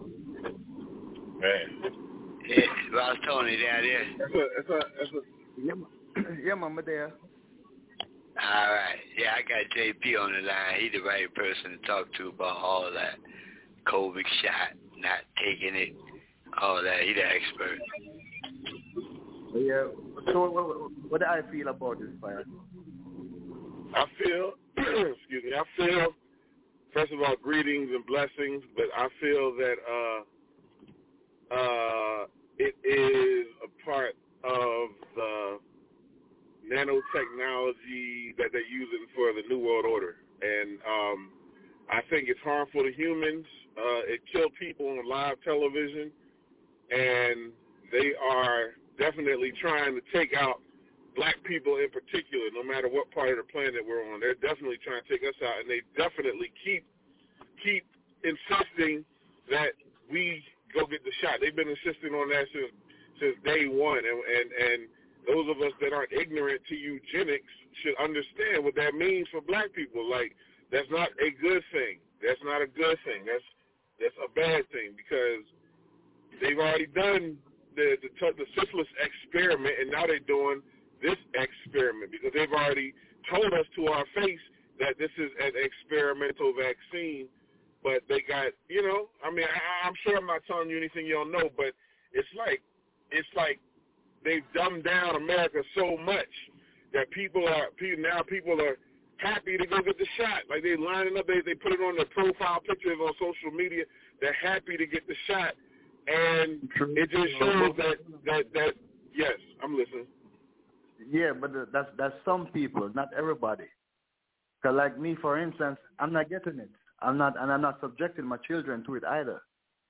Man. Yeah, Ross Tony down there. That's a, that's a, that's a, yeah, yeah, Mama there. All right. Yeah, I got J P on the line. He's the right person to talk to about all of that. COVID shot, not taking it, all that. He's the expert. Yeah. So what, what do I feel about this fire? I feel, excuse me, I feel, first of all, greetings and blessings, but I feel that uh, uh, it is a part of the nanotechnology that they're using for the New World Order. And um, I think it's harmful to humans. Uh, it killed people on live television, and they are definitely trying to take out black people in particular, no matter what part of the planet we're on. They're definitely trying to take us out, and they definitely keep keep insisting that we go get the shot. They've been insisting on that since since day one, and and, and those of us that aren't ignorant to eugenics should understand what that means for black people. Like, that's not a good thing. That's not a good thing. That's that's a bad thing, because they've already done the the, the syphilis experiment, and now they're doing this experiment, because they've already told us to our face that this is an experimental vaccine. But they got, you know, I mean, I, I'm sure I'm not telling you anything you don't know, but it's like, it's like they've dumbed down America so much that people are, now people are happy to go get the shot. Like, they're lining up, they, they put it on their profile pictures on social media. They're happy to get the shot. And it just shows that, that, that yes, I'm listening. Yeah, but that's, that's some people, not everybody. Because like me, for instance, I'm not getting it. I'm not, and I'm not subjecting my children to it either.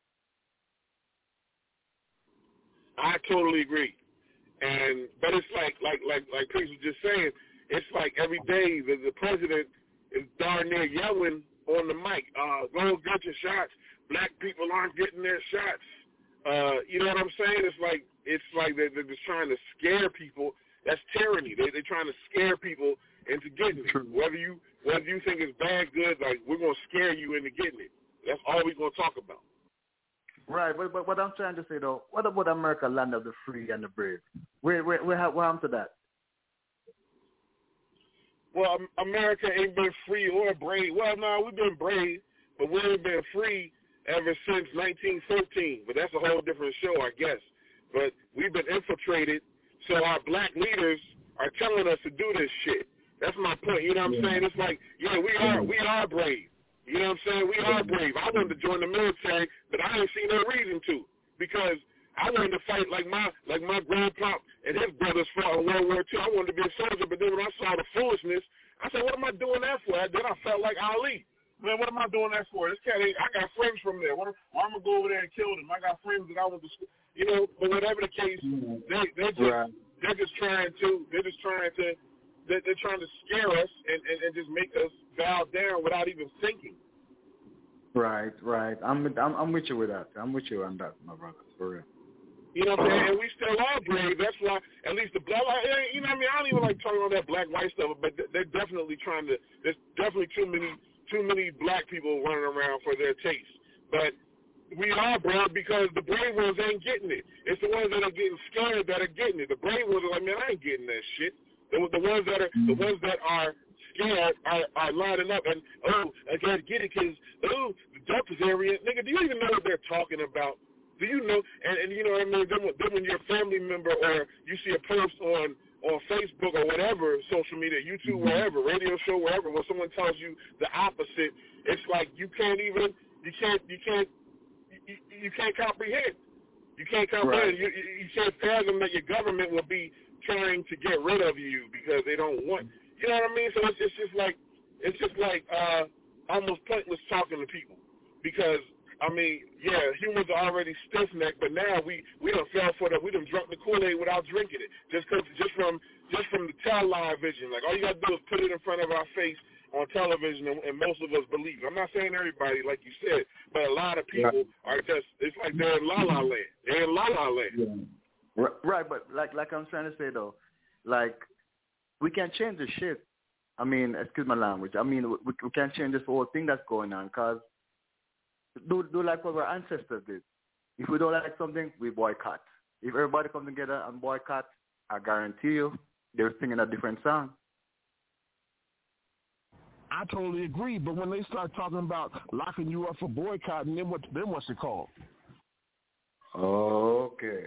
I totally agree. And but it's like like like like Chris was just saying, it's like every day the, the president is darn near yelling on the mic, uh, go get your shots. Black people aren't getting their shots. Uh, you know what I'm saying? It's like it's like they're, they're just trying to scare people. That's tyranny. They they're trying to scare people into getting it. Whether you whether you think it's bad, good, like, we're gonna scare you into getting it. That's all we're gonna talk about. Right, but, but what I'm trying to say though, what about America, land of the free and the brave? Where where where what happened to that? Well, America ain't been free or brave. Well, no, we've been brave, but we ain't been free ever since nineteen fifteen. But that's a whole different show, I guess. But we've been infiltrated, so our black leaders are telling us to do this shit. That's my point. You know what I'm saying? It's like, yeah, we are we are brave. You know what I'm saying? We are brave. I wanted to join the military, but I didn't see no reason to, because I wanted to fight like my like my grandpa and his brothers fought in World War Two. I wanted to be a soldier, but then when I saw the foolishness, I said, what am I doing that for? Then I felt like Ali. Man, what am I doing that for? This cat ain't, I got friends from there. What, why am I going to go over there and kill them? I got friends that I went to school. You know, but whatever the case, they, they're, just, right. they're just trying to, they're just trying to, they're, they're trying to scare us and, and, and just make us bow down without even thinking. Right, right. I'm, I'm I'm with you with that. I'm with you on that, my brother, for real. You know what I'm saying? And we still are brave. That's why, at least the black, you know what I mean? I don't even like talking about that black-white stuff, but they're definitely trying to, there's definitely too many too many black people running around for their taste. But we are brave because the brave ones ain't getting it. It's the ones that are getting scared that are getting it. The brave ones are like, man, I ain't getting that shit. The, the ones that are the ones that are scared are, are lining up and, oh, I gotta get it because, oh, the Duff's area. Nigga, do you even know what they're talking about? Do you know? And, and you know what I mean? Then, then when you're a family member or you see a post on on Facebook or whatever, social media, YouTube, wherever, radio show, wherever, when someone tells you the opposite, it's like you can't even, you can't, you can't, you, you can't comprehend. You can't comprehend. Right. You, you can't fathom that your government will be trying to get rid of you because they don't want, you know what I mean? So it's, it's just like, it's just like uh, almost pointless talking to people because, I mean, yeah, humans are already stiff-necked, but now we, we done fell for that. We done drunk the Kool-Aid without drinking it. Just cause, just from just from the television. Like, all you got to do is put it in front of our face on television, and, and most of us believe it. I'm not saying everybody, like you said, but a lot of people yeah. are just, it's like they're in la-la land. They're in la-la land. Yeah. Right, but like like I'm trying to say, though, like, we can't change the shit. I mean, excuse my language. I mean, we, we can't change this whole thing that's going on because Do do like what our ancestors did. If we don't like something, we boycott. If everybody comes together and boycott, I guarantee you, they're singing a different song. I totally agree, but when they start talking about locking you up for boycotting, then what? Then what's it called? Okay.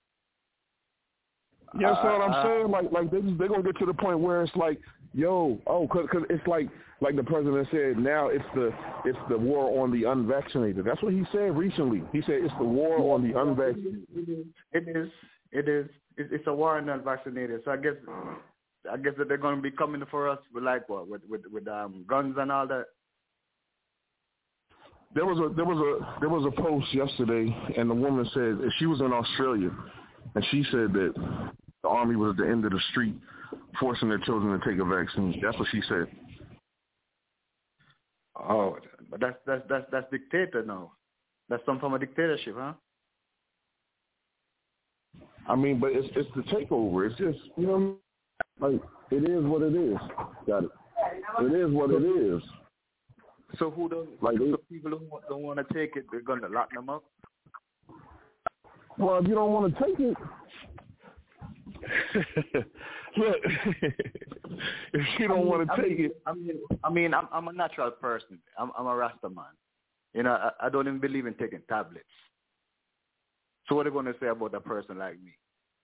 You know what I'm uh, saying? Like, like they they're gonna get to the point where it's like, yo, oh, cause, cause it's like, like the president said. Now it's the it's the war on the unvaccinated. That's what he said recently. He said it's the war on the unvaccinated. It is. It is. It's a war on the unvaccinated. So I guess, I guess that they're gonna be coming for us with like what, with with, with um, guns and all that. There was a there was a there was a post yesterday, and the woman said she was in Australia, and she said that the army was at the end of the street forcing their children to take a vaccine. That's what she said. Oh, but that's that's that's that's dictator now. That's some form of dictatorship, huh? I mean, but it's it's the takeover. It's just, you know, like, it is what it is. Got it. It is what it is. So who don't like the people who don't want to take it? They're gonna lock them up. Well, if you don't want to take it, look, if you don't I mean, want to I take mean, it, I mean, I mean, I'm I'm a natural person. I'm I'm a Rasta man. You know, I, I don't even believe in taking tablets. So what are they going to say about a person like me?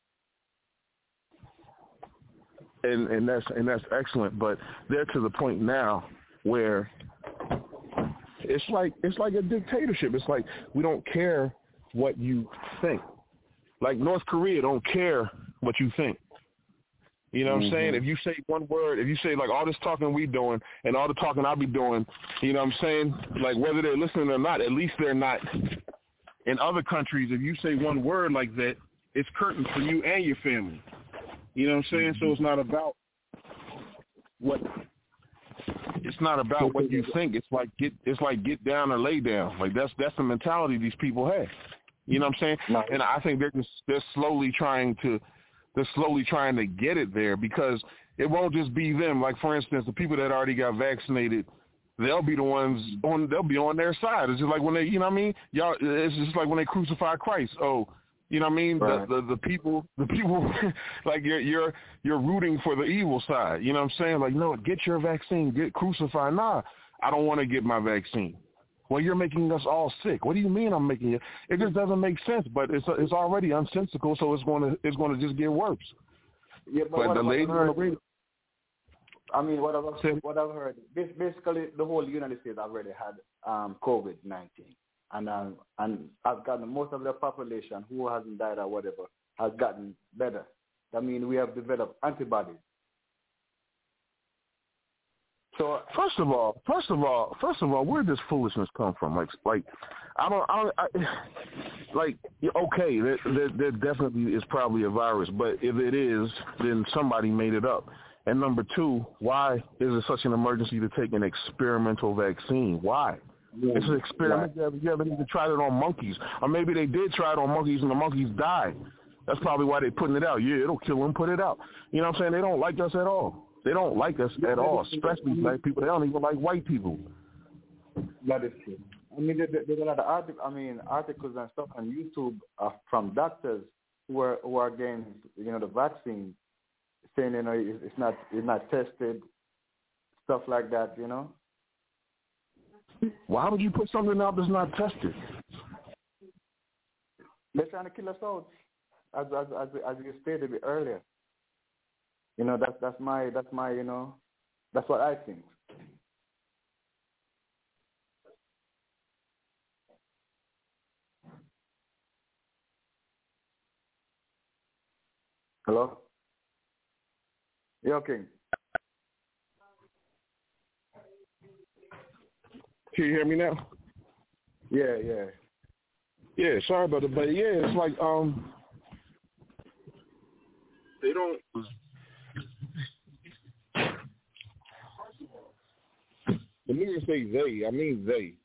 And and that's and that's excellent, but they're to the point now where it's like it's like a dictatorship. It's like we don't care what you think. Like North Korea don't care what you think. You know what mm-hmm. I'm saying? If you say one word, if you say like all this talking we doing and all the talking I'll be doing, you know what I'm saying? Like whether they're listening or not, at least they're not. In other countries, if you say one word like that, it's curtain for you and your family. You know what I'm saying? Mm-hmm. So it's not about what it's not about what you think. It's like get it's like get down or lay down. Like that's that's the mentality these people have. You know what I'm saying? No. And I think they're just they're slowly trying to they're slowly trying to get it there because it won't just be them. Like for instance, the people that already got vaccinated, they'll be the ones on they'll be on their side. It's just like when they you know what I mean? Y'all it's just like when they crucify Christ. Oh, you know what I mean? Right. The, the the people the people like you're you're you're rooting for the evil side. You know what I'm saying? Like, no, get your vaccine, get crucified. Nah, I don't want to get my vaccine. Well, you're making us all sick. What do you mean I'm making you? It just doesn't make sense. But it's it's already unsensical, so it's going to it's going to just get worse. Yeah, but, but what, the lady on the radio. I mean, what I've heard, what I've heard, basically the whole United States already had um, COVID nineteen, and um, and I've gotten most of the population who hasn't died or whatever has gotten better. I mean, we have developed antibodies. So first of all, first of all, first of all, where does foolishness come from? Like, like I don't, I, I like. Okay, there, there, there definitely is probably a virus, but if it is, then somebody made it up. And number two, why is it such an emergency to take an experimental vaccine? Why? Yeah. It's an experiment. Right. You haven't even tried it on monkeys, or maybe they did try it on monkeys and the monkeys died. That's probably why they're putting it out. Yeah, it'll kill them. Put it out. You know what I'm saying? They don't like us at all. They don't like us at all, especially black people. They don't even like white people. That is true. I mean, there, there's a lot of articles, I mean, articles and stuff on YouTube uh, from doctors who are who are getting, you know, the vaccine, saying, you know, it's not it's not tested, stuff like that, you know. Why would you put something out that's not tested? They're trying to kill us out, as as as, as you stated earlier. You know, that's that's my that's my you know, that's what I think. Hello? Yo, King. Can you hear me now? Yeah, yeah. Yeah, sorry about it, but yeah, it's like um they don't the niggas say they, I mean they.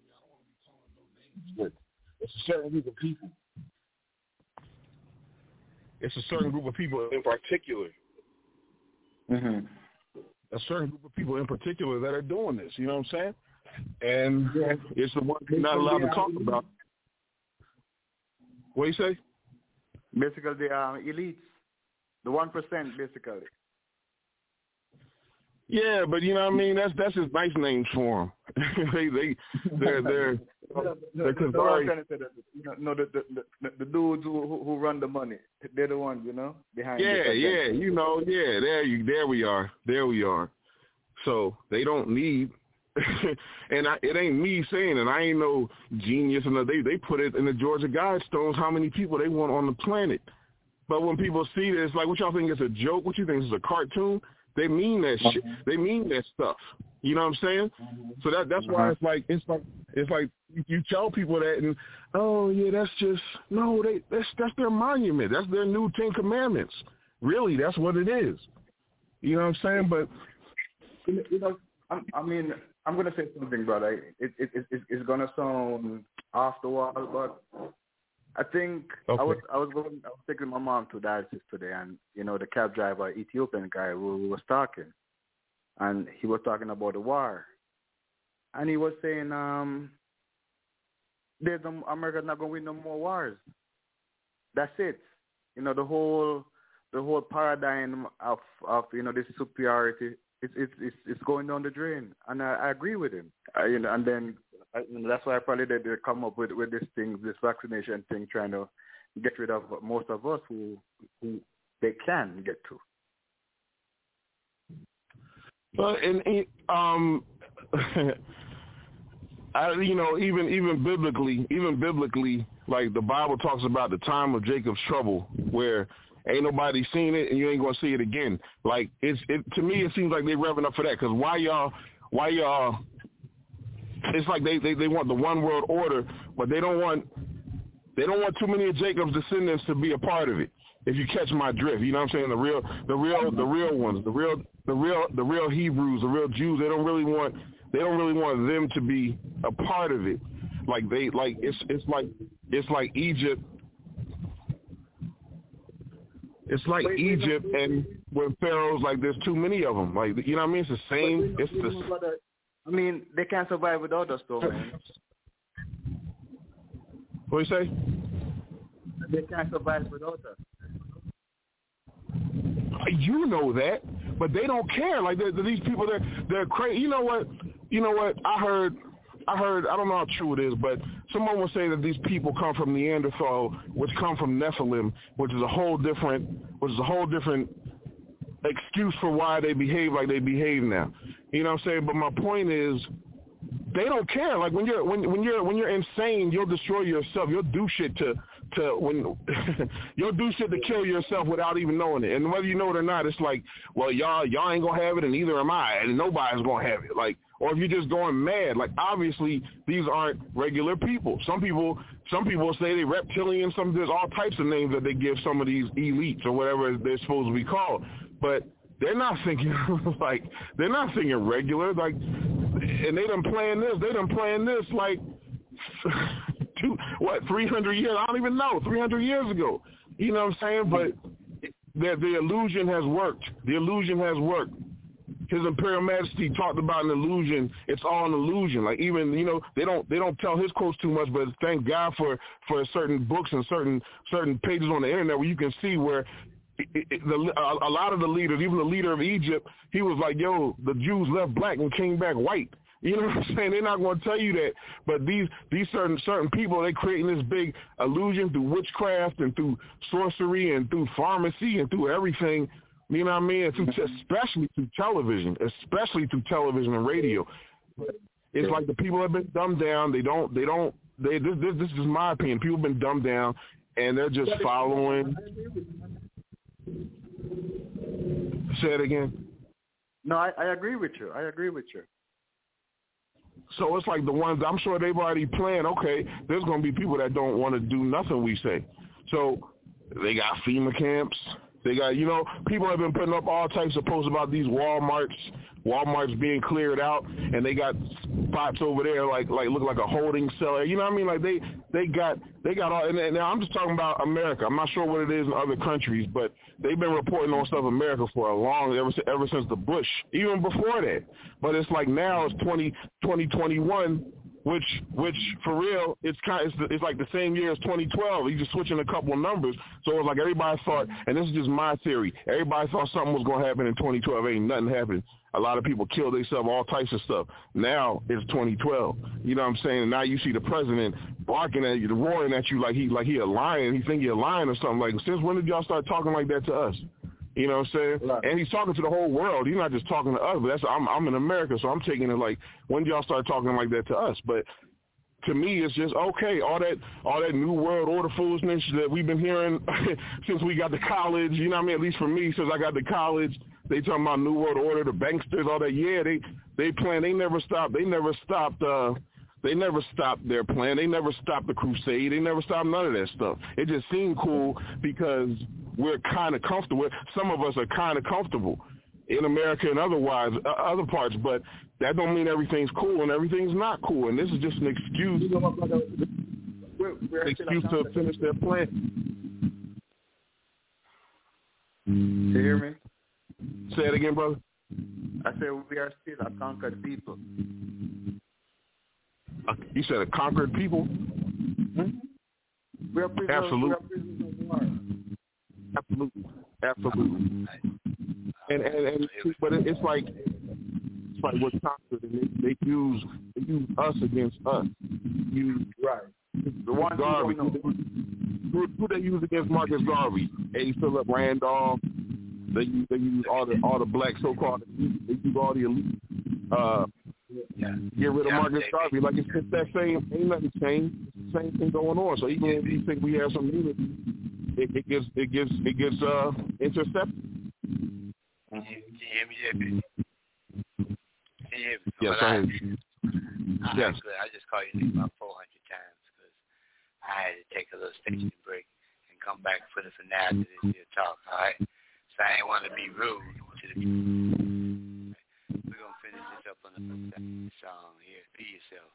But it's a certain group of people. It's a certain group of people in particular. Mm-hmm. A certain group of people in particular that are doing this, you know what I'm saying? And yeah. It's the ones you're not allowed to talk about. What do you say? Basically, the uh, elites, the one percent, basically. Yeah, but you know what I mean. That's that's just nice names for them. they they they're they're they're converted. No, the the, the the dudes who who run the money, they're the ones, you know, behind. Yeah, yeah, you know, yeah. There you, there we are, there we are. So they don't need. And I, it ain't me saying it. I ain't no genius. And they they put it in the Georgia Guidestones how many people they want on the planet. But when people see this, like, what y'all think is a joke? What you think is a cartoon? They mean that shit. They mean that stuff. You know what I'm saying? So that that's why it's like it's like it's like you tell people that, and oh yeah, that's just no. They that's that's their monument. That's their new Ten Commandments. Really, that's what it is. You know what I'm saying? But you know, I, I mean. I'm gonna say something, brother. It it it it's gonna sound off the wall, but I think okay. I was I was going I was taking my mom to dialysis today, and you know the cab driver, Ethiopian guy, who was talking, and he was talking about the war, and he was saying, um, there's no, America's not gonna win no more wars. That's it. You know the whole the whole paradigm of of you know this superiority. It's it's it's it's going down the drain, and I, I agree with him. I, you know, and then I, you know, that's why probably they they come up with, with this thing, this vaccination thing, trying to get rid of most of us who who they can get to. Well, and um, I you know even even biblically, even biblically, like the Bible talks about the time of Jacob's trouble, where ain't nobody seen it, and you ain't gonna see it again. Like it's it to me, it seems like they're revving up for that. Cause why y'all, why y'all? It's like they, they, they want the one world order, but they don't want they don't want too many of Jacob's descendants to be a part of it. If you catch my drift, you know what I'm saying? The real, the real, the real ones, the real, the real, the real Hebrews, the real Jews. They don't really want they don't really want them to be a part of it. Like they like it's it's like it's like Egypt. It's like wait, Egypt wait, wait, and when Pharaoh's like there's too many of them. Like you know what I mean? It's the same. It's the. I mean, they can't survive without us, though, man. What do you say? They can't survive without us. You know that, but they don't care. Like they're, these people, they're they're crazy. You know what? You know what? I heard. I heard, I don't know how true it is, but someone will say that these people come from Neanderthal, which come from Nephilim, which is a whole different, which is a whole different excuse for why they behave like they behave now. You know what I'm saying? But my point is, they don't care. Like when you're when when you're when you're insane, you'll destroy yourself. You'll do shit to to when you'll do shit to kill yourself without even knowing it. And whether you know it or not, it's like, well, y'all y'all ain't gonna have it, and neither am I, and nobody's gonna have it. Like. Or if you're just going mad, like obviously these aren't regular people. Some people, some people say they reptilian. Some there's all types of names that they give some of these elites or whatever they're supposed to be called. But they're not thinking like they're not thinking regular. Like, and they done playing this. They done playing this like two what three hundred years. I don't even know three hundred years ago. You know what I'm saying? But the the illusion has worked. The illusion has worked. His Imperial Majesty talked about an illusion. It's all an illusion. Like even you know they don't they don't tell his quotes too much, but thank God for, for certain books and certain certain pages on the internet where you can see where it, it, the, a, a lot of the leaders, even the leader of Egypt, he was like, "Yo, the Jews left black and came back white." You know what I'm saying? They're not going to tell you that. But these these certain certain people, they creating this big illusion through witchcraft and through sorcery and through pharmacy and through everything. You know what I mean? And through t- especially through television, especially through television and radio. It's like the people have been dumbed down. They don't. They don't. They. This. This, this is my opinion. People have been dumbed down, and they're just following. Say it again. No, I, I agree with you. I agree with you. So it's like the ones, I'm sure they've already planned, okay, there's going to be people that don't want to do nothing we say. So they got FEMA camps. They got, you know, people have been putting up all types of posts about these Walmarts, Walmarts being cleared out, and they got spots over there like like look like a holding cell. You know what I mean? Like they they got they got all. And now I'm just talking about America. I'm not sure what it is in other countries, but they've been reporting on stuff in America for a long ever ever since the Bush, even before that. But it's like now it's twenty twenty-one. Which, which for real, it's kind of, it's, it's like the same year as twenty twelve. He's just switching a couple of numbers. So it's like everybody thought, and this is just my theory, everybody thought something was going to happen in twenty twelve. Ain't nothing happened. A lot of people killed themselves, all types of stuff. Now it's twenty twelve. You know what I'm saying? And now you see the president barking at you, roaring at you like he like he a lion. He think he a lion or something. Like, since when did y'all start talking like that to us? You know what I'm saying? Right. And he's talking to the whole world. He's not just talking to us. But that's I'm I'm in America, so I'm taking it like, when did y'all start talking like that to us? But to me, it's just okay. All that all that new world order foolishness that we've been hearing since we got to college. You know what I mean? At least for me, since I got to college, they talking about new world order, the banksters, all that. Yeah, they they plan. They never stopped. They never stopped. Uh, They never stopped their plan. They never stopped the crusade. They never stopped none of that stuff. It just seemed cool because we're kind of comfortable. Some of us are kind of comfortable in America and otherwise, uh, other parts, but that don't mean everything's cool and everything's not cool. And this is just an excuse, an excuse to finish their plan. You hear me? Say it again, brother. I said we are still a conquered people. You said a conquered people? Mm-hmm. We are prisoners, Absolutely. we are prisoners of war. Absolutely. Absolutely. And, and, and but it, it's like it's like we're conquered, and they, they use they use us against us. Use right. The one Garvey. Who, who they use against Marcus Garvey? A. Philip Randolph. They use they use all the all the black so-called elite. They use all the elite. Uh, Yeah. Get rid of yeah, Marcus Garvey. Like it's, it's that same, ain't nothing changed. It's the same thing going on. So even if you think we have some unity, it, it gets it gets it gets uh intercepted. Can you hear me, J P? Can you hear me? Yes, I, I hear you. I, Yes. I just called you about four hundred times because I had to take a little station break and come back for the finale of this here talk. All right. So I ain't want to be rude to the people. We're going to finish this up on the song here. Be yourself.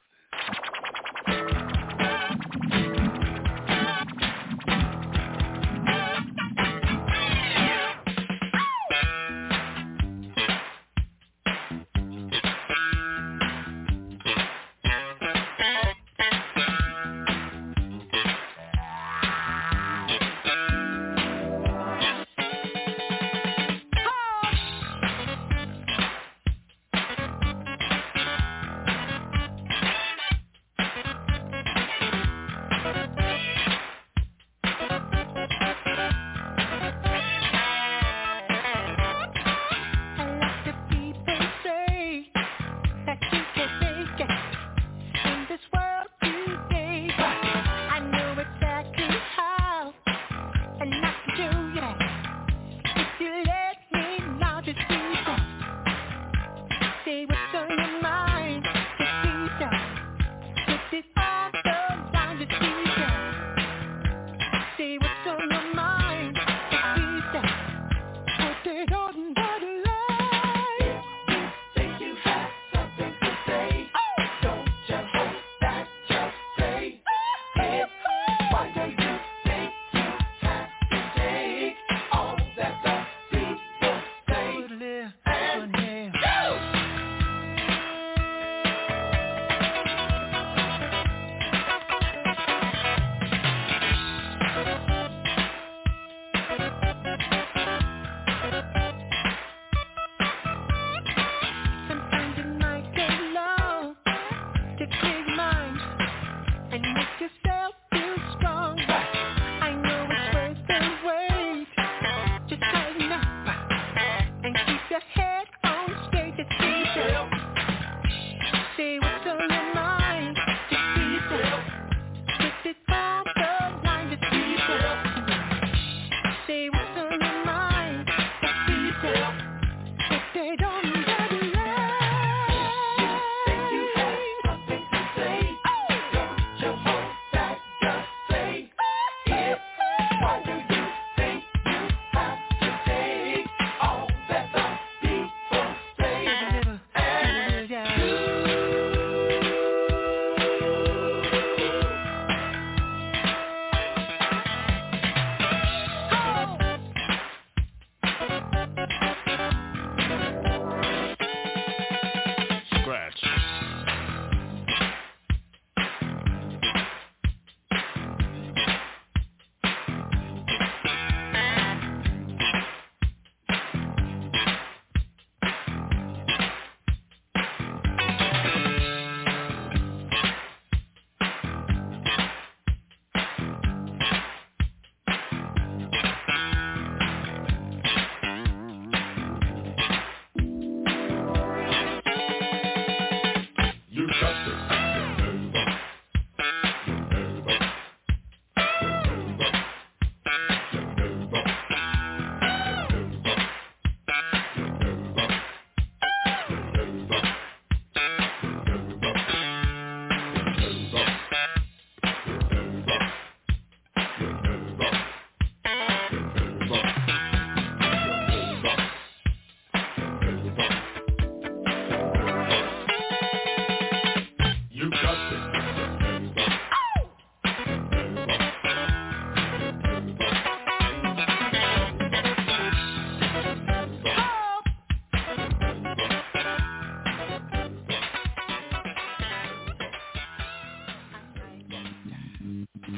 This all the line to see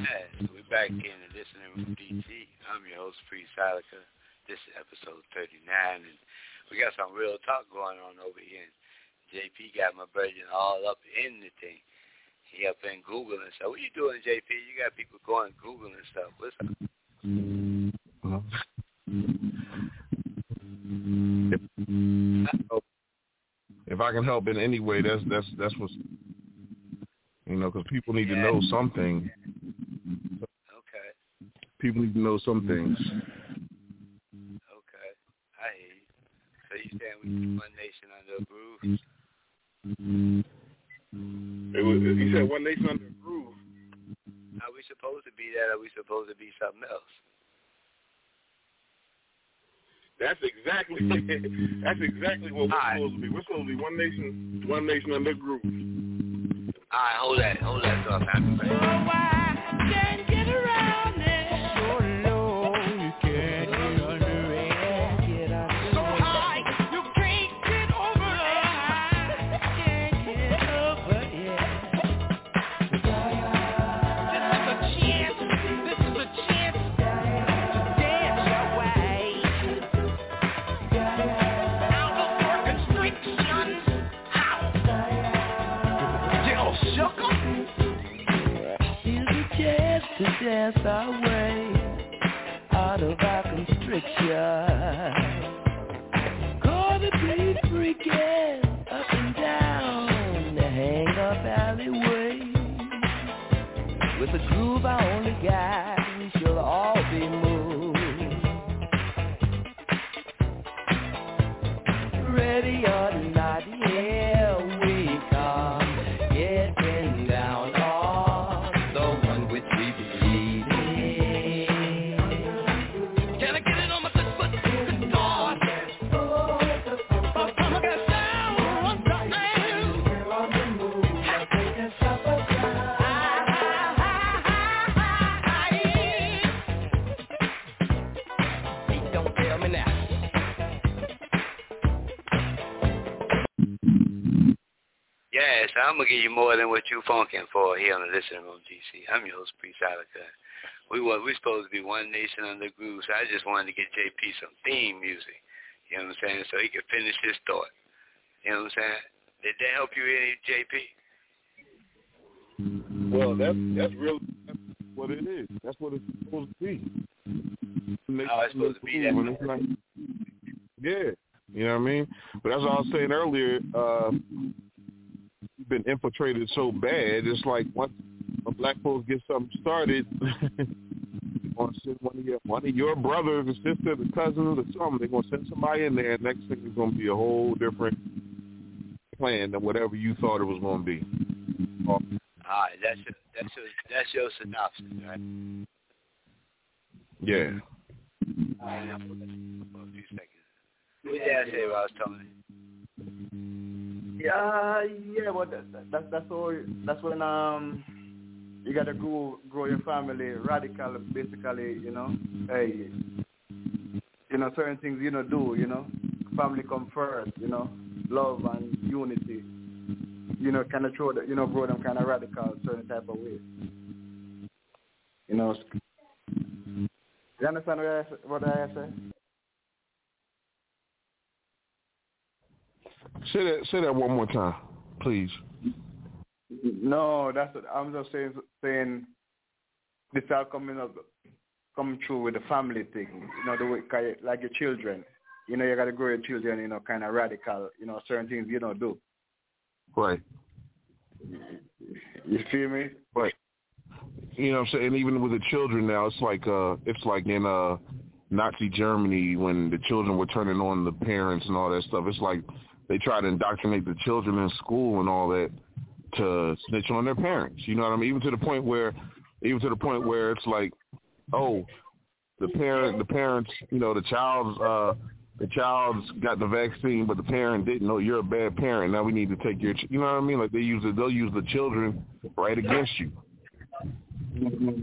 Yes, we're back in the listening room, D T. I'm your host, Free Salica. This is episode thirty-nine, and we got some real talk going on over here. And J P got my virgin all up in the thing. He up in Google and stuff. What you doing, J P? You got people going Google and stuff. What's up? If I can help in any way, that's that's that's what's, you know, because people need to know something. Okay. People need to know some things. Okay, I hear you. So you saying we keep one nation under a groove? It was, he said one nation under a groove. Are we supposed to be that? Or are we supposed to be something else? That's exactly that's exactly what we're right. supposed to be. We're supposed to be one nation, one nation under a groove. All right, hold that, hold that thought. I'm ready. Oh, I can't get around it. So low, you can't get under it. So high, you can't get over it. Can't get over it. This is a chance. This is a chance to dance your way out of your constrictions. How? Yo, shook 'em. Here's a chance to dance our way out of our constriction. Gonna be freaking up and down the hang-up alleyway. With a groove I only got, we shall all be moved. Ready or not, here we come, getting down on the one which we believe in. Can I get it on my good foot? Good God. I'm gonna get down on the end. Don't tell me now. Yes, I'm gonna give you more than what you funking for here on the listening room, D C. I'm your host, Priest Alaka. We were we supposed to be one nation under groove, so I just wanted to get J P some theme music. You know what I'm saying? So he could finish his thought. You know what I'm saying? Did that help you any, J P? Well, that's that's really that's what it is. That's what it's supposed to be. Oh, it's supposed to be that. When it's not, yeah, you know what I mean. But that's what I was saying earlier. Uh, you've been infiltrated so bad. It's like once a black folks get something started, you're gonna send one of your one of your brothers or sisters or cousins or something. They're gonna send somebody in there. And next thing is gonna be a whole different plan than whatever you thought it was gonna be. All right, that's your, that's your, that's your synopsis, right? Yeah. All right, now, for a few seconds. What did I say what I was telling you? Yeah, yeah, but that, that, that's all. That's when um you gotta grow grow your family radical, basically. You know, hey, you know certain things you know do. You know, family come first. You know, love and unity. You know, kind of throw that. You know, grow them kind of radical, certain type of way. You know, you understand what I what I say? Say that. Say that one more time, please. No, that's what I'm just saying. Saying this all coming up, coming through with the family thing. You know, the way, like your children. You know, you got to grow your children. You know, kind of radical. You know, certain things you don't do. Right. You feel me? Right. You know what I'm saying? Even with the children now, it's like uh, it's like in uh, Nazi Germany when the children were turning on the parents and all that stuff. It's like they try to indoctrinate the children in school and all that to snitch on their parents. You know what I mean? Even to the point where, even to the point where it's like, oh, the parent, the parents, you know, the child's, uh, the child's got the vaccine, but the parent didn't. No, you're a bad parent. Now we need to take your, ch-. you know what I mean? Like they use it, they'll use the children right against you. Mm-hmm.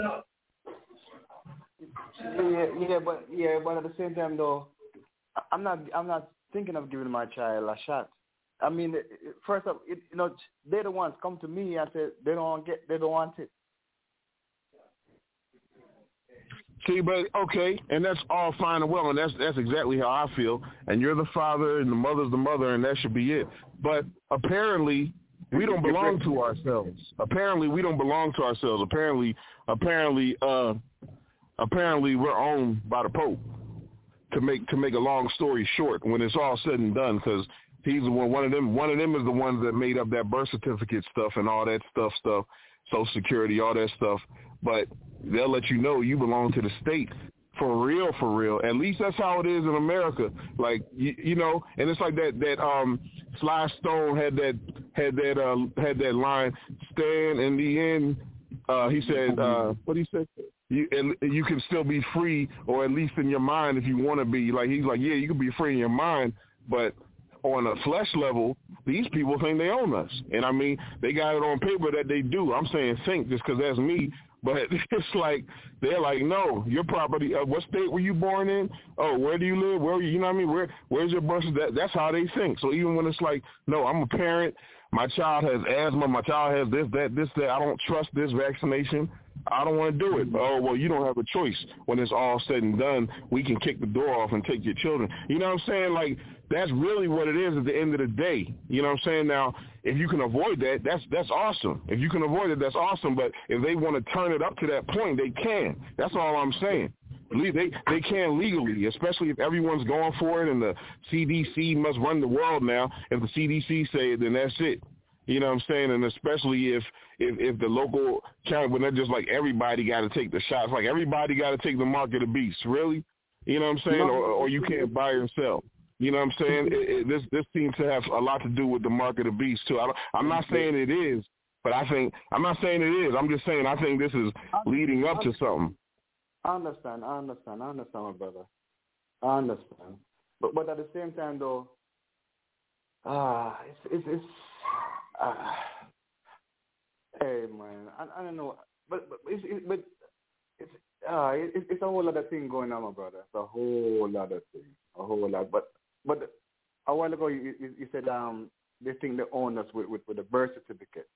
Yeah, yeah, but yeah, but at the same time though, I'm not, I'm not thinking of giving my child a shot. I mean, first of, it, you know, they're the ones come to me and say they don't get, they don't want it. See, but okay, and that's all fine and well, and that's that's exactly how I feel. And you're the father, and the mother's the mother, and that should be it. But apparently, we don't belong to ourselves. Apparently, we don't belong to ourselves. Apparently, apparently, uh, apparently, we're owned by the Pope. To make to make a long story short, when it's all said and done, because he's the one. One of them. One of them is the ones that made up that birth certificate stuff and all that stuff, stuff, Social Security, all that stuff. But they'll let you know you belong to the state for real, for real. At least that's how it is in America. Like you, you know, and it's like that that um Sly Stone had that had that uh, had that line. Stand in the end. Uh, he said, uh, what did he say? You you can still be free, or at least in your mind if you want to be. Like he's like, yeah, you can be free in your mind, but on a flesh level, these people think they own us. And I mean, they got it on paper that they do. I'm saying think just because that's me. But it's like, they're like, no, your property, uh, what state were you born in? Oh, where do you live? Where, you know what I mean? Where, where's your birth? That, that's how they think. So even when it's like, no, I'm a parent, my child has asthma, my child has this, that, this, that, I don't trust this vaccination, I don't want to do it. Oh, well, you don't have a choice. When it's all said and done, we can kick the door off and take your children. You know what I'm saying? Like, that's really what it is at the end of the day. You know what I'm saying? Now, if you can avoid that, that's that's awesome. If you can avoid it, that's awesome. But if they want to turn it up to that point, they can. That's all I'm saying. They they can legally, especially if everyone's going for it and the C D C must run the world now. If the C D C say it, then that's it. You know what I'm saying? And especially if, if, if the local county, when they're just like everybody got to take the shots, like everybody got to take the mark of the beast, really? You know what I'm saying? Or, or you can't buy or sell. You know what I'm saying? It, it, this this seems to have a lot to do with the mark of the beast, too. I don't, I'm not saying it is, but I think, I'm not saying it is. I'm just saying I think this is leading up to something. I understand. I understand. I understand, my brother. I understand. But but at the same time, though, ah, uh, it's, it's, it's Uh, hey man, I, I don't know, but but it's it, but it's uh it, it's a whole other thing going on, my brother. It's a whole other thing, a whole lot. But but a while ago you you, you said um they think they own us with, with with the birth certificate.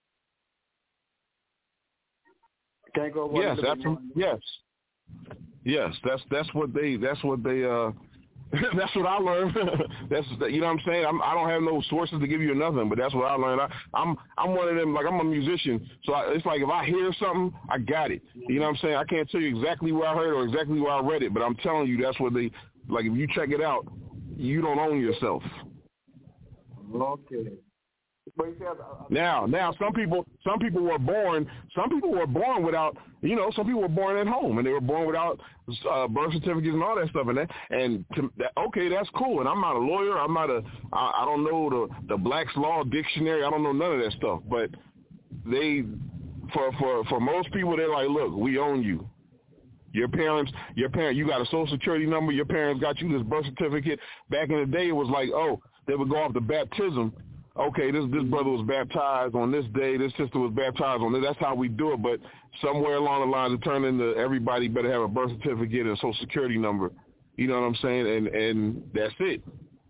Can I go? Yes, that's yes, yes. That's that's what they that's what they uh. That's what I learned. That's you know what I'm saying. I'm, I don't have no sources to give you nothing, but that's what I learned. I, I'm I'm one of them. Like I'm a musician, so I, it's like if I hear something, I got it. You know what I'm saying. I can't tell you exactly where I heard or exactly where I read it, but I'm telling you that's what they like. If you check it out, you don't own yourself. Okay. Now, now, some people, some people were born, some people were born without, you know, some people were born at home and they were born without uh, birth certificates and all that stuff. And that, and to, that, okay, that's cool. And I'm not a lawyer. I'm not a, I, I don't know the the Black's Law Dictionary. I don't know none of that stuff. But they, for for for most people, they're like, look, we own you. Your parents, your parent, you got a social security number. Your parents got you this birth certificate. Back in the day, it was like, oh, they would go off the baptism. Okay, this this brother was baptized on this day, this sister was baptized on this. That's how we do it, but somewhere along the lines it turned into everybody better have a birth certificate and a social security number. You know what I'm saying? And and that's it.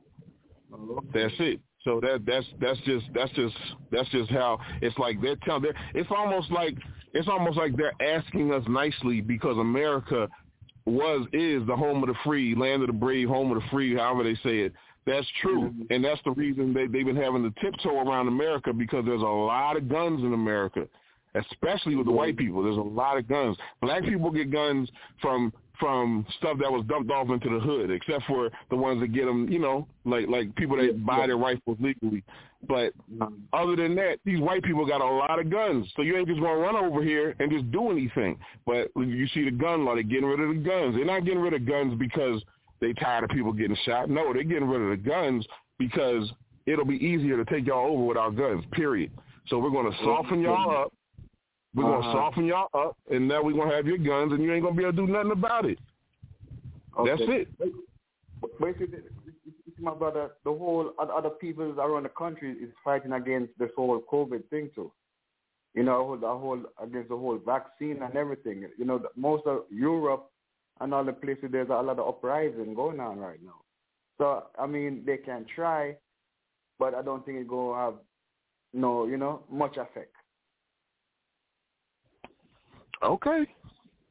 That's it. So that that's that's just that's just that's just how it's like they're telling. They're, it's almost like it's almost like they're asking us nicely because America was is the home of the free, land of the brave, home of the free, however they say it. That's true, and that's the reason they, they've been having to tiptoe around America because there's a lot of guns in America, especially with the white people. There's a lot of guns. Black people get guns from from stuff that was dumped off into the hood, except for the ones that get them, you know, like like people that buy their rifles legally. But other than that, these white people got a lot of guns, so you ain't just going to run over here and just do anything. But you see the gun law, they're getting rid of the guns. They're not getting rid of guns because they tired of people getting shot. No, they're getting rid of the guns because it'll be easier to take y'all over with our guns, period. So we're going to soften y'all up. We're uh-huh. going to soften y'all up, and now we're going to have your guns, and you ain't going to be able to do nothing about it. Okay. That's it. Basically, my brother, the whole other peoples around the country is fighting against this whole COVID thing, too. You know, the whole against the whole vaccine and everything. You know, most of Europe and all the places, there's a lot of uprising going on right now. So, I mean, they can try, but I don't think it's going to have, no, you know, much effect. Okay.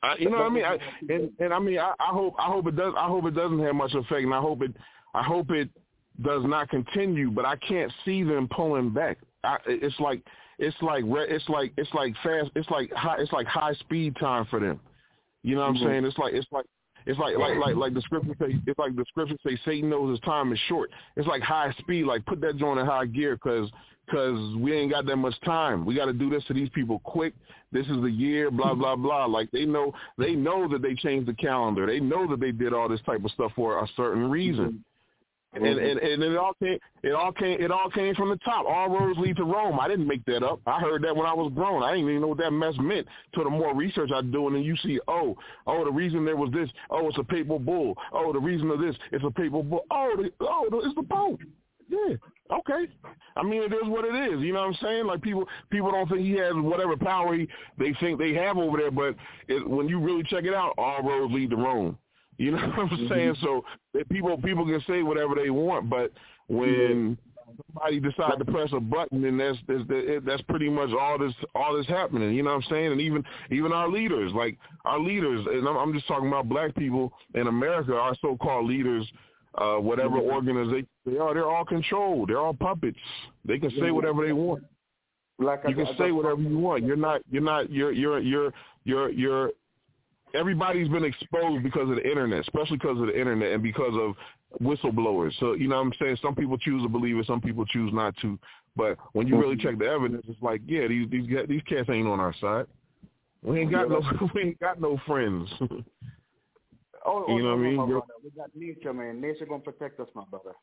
I, you know what I mean? I, and and I mean, I, I hope I hope it does. I hope it doesn't have much effect, and I hope it I hope it does not continue. But I can't see them pulling back. I, it's like it's like it's like it's like fast. It's like high. It's like high speed time for them. You know what mm-hmm. I'm saying? It's like it's like. It's like like like like the scripture say. It's like the scripture say. Satan knows his time is short. It's like high speed. Like put that joint in high gear, cause cause we ain't got that much time. We got to do this to these people quick. This is the year. Blah blah blah. Like they know they know that they changed the calendar. They know that they did all this type of stuff for a certain reason. And, and and it all came it all came it all came from the top. All roads lead to Rome. I didn't make that up. I heard that when I was grown. I didn't even know what that mess meant. To the more research I do, and then you see, oh, oh, the reason there was this. Oh, it's a papal bull. Oh, the reason of this, it's a papal bull. Oh, the, oh, it's the Pope. Yeah, okay. I mean, it is what it is. You know what I'm saying? Like people, people don't think he has whatever power he, they think they have over there, but it, when you really check it out, all roads lead to Rome. You know what I'm mm-hmm. saying? So people people can say whatever they want, but when somebody decides to press a button, then that's that's that's pretty much all this all this happening. You know what I'm saying? And even even our leaders, like our leaders, and I'm, I'm just talking about black people in America, our so-called leaders, uh, whatever mm-hmm. organization they are, they're all controlled. They're all puppets. They can say whatever they want. Like you can I, say I, whatever you want. You're not. You're not. You're. You're. You're. You're. You're Everybody's been exposed because of the internet, especially because of the internet and because of whistleblowers. So, you know what I'm saying? Some people choose to believe it, some people choose not to. But when you really check the evidence, it's like, yeah, these these these cats ain't on our side. We ain't got no we ain't got no friends. oh, oh, you know no, what I mean? No, brother. We got nature, man. Nature gonna protect us, my brother.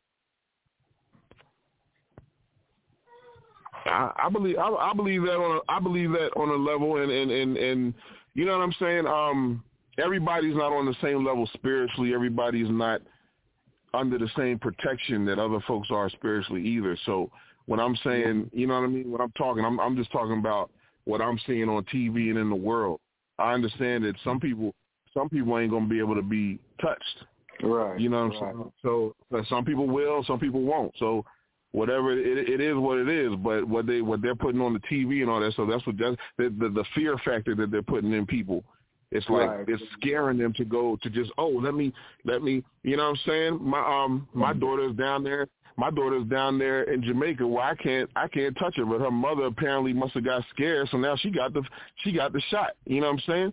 I, I believe I, I believe that on a, I believe that on a level, and, and, and, and you know what I'm saying. Um, everybody's not on the same level spiritually. Everybody's not under the same protection that other folks are spiritually either. So when I'm saying, you know what I mean, when I'm talking, I'm I'm just talking about what I'm seeing on T V and in the world. I understand that some people some people ain't gonna be able to be touched. Right. You know what I'm right. saying? So some people will, some people won't. So whatever it, it is, what it is. But what they what they're putting on the T V and all that, so that's what that's, the, the the fear factor that they're putting in people. It's like right. it's scaring them to go to just oh let me let me you know what I'm saying. My um my daughter's down there. My daughter's down there in Jamaica where I can't I can't touch her, but her mother apparently must have got scared, so now she got the she got the shot. You know what I'm saying?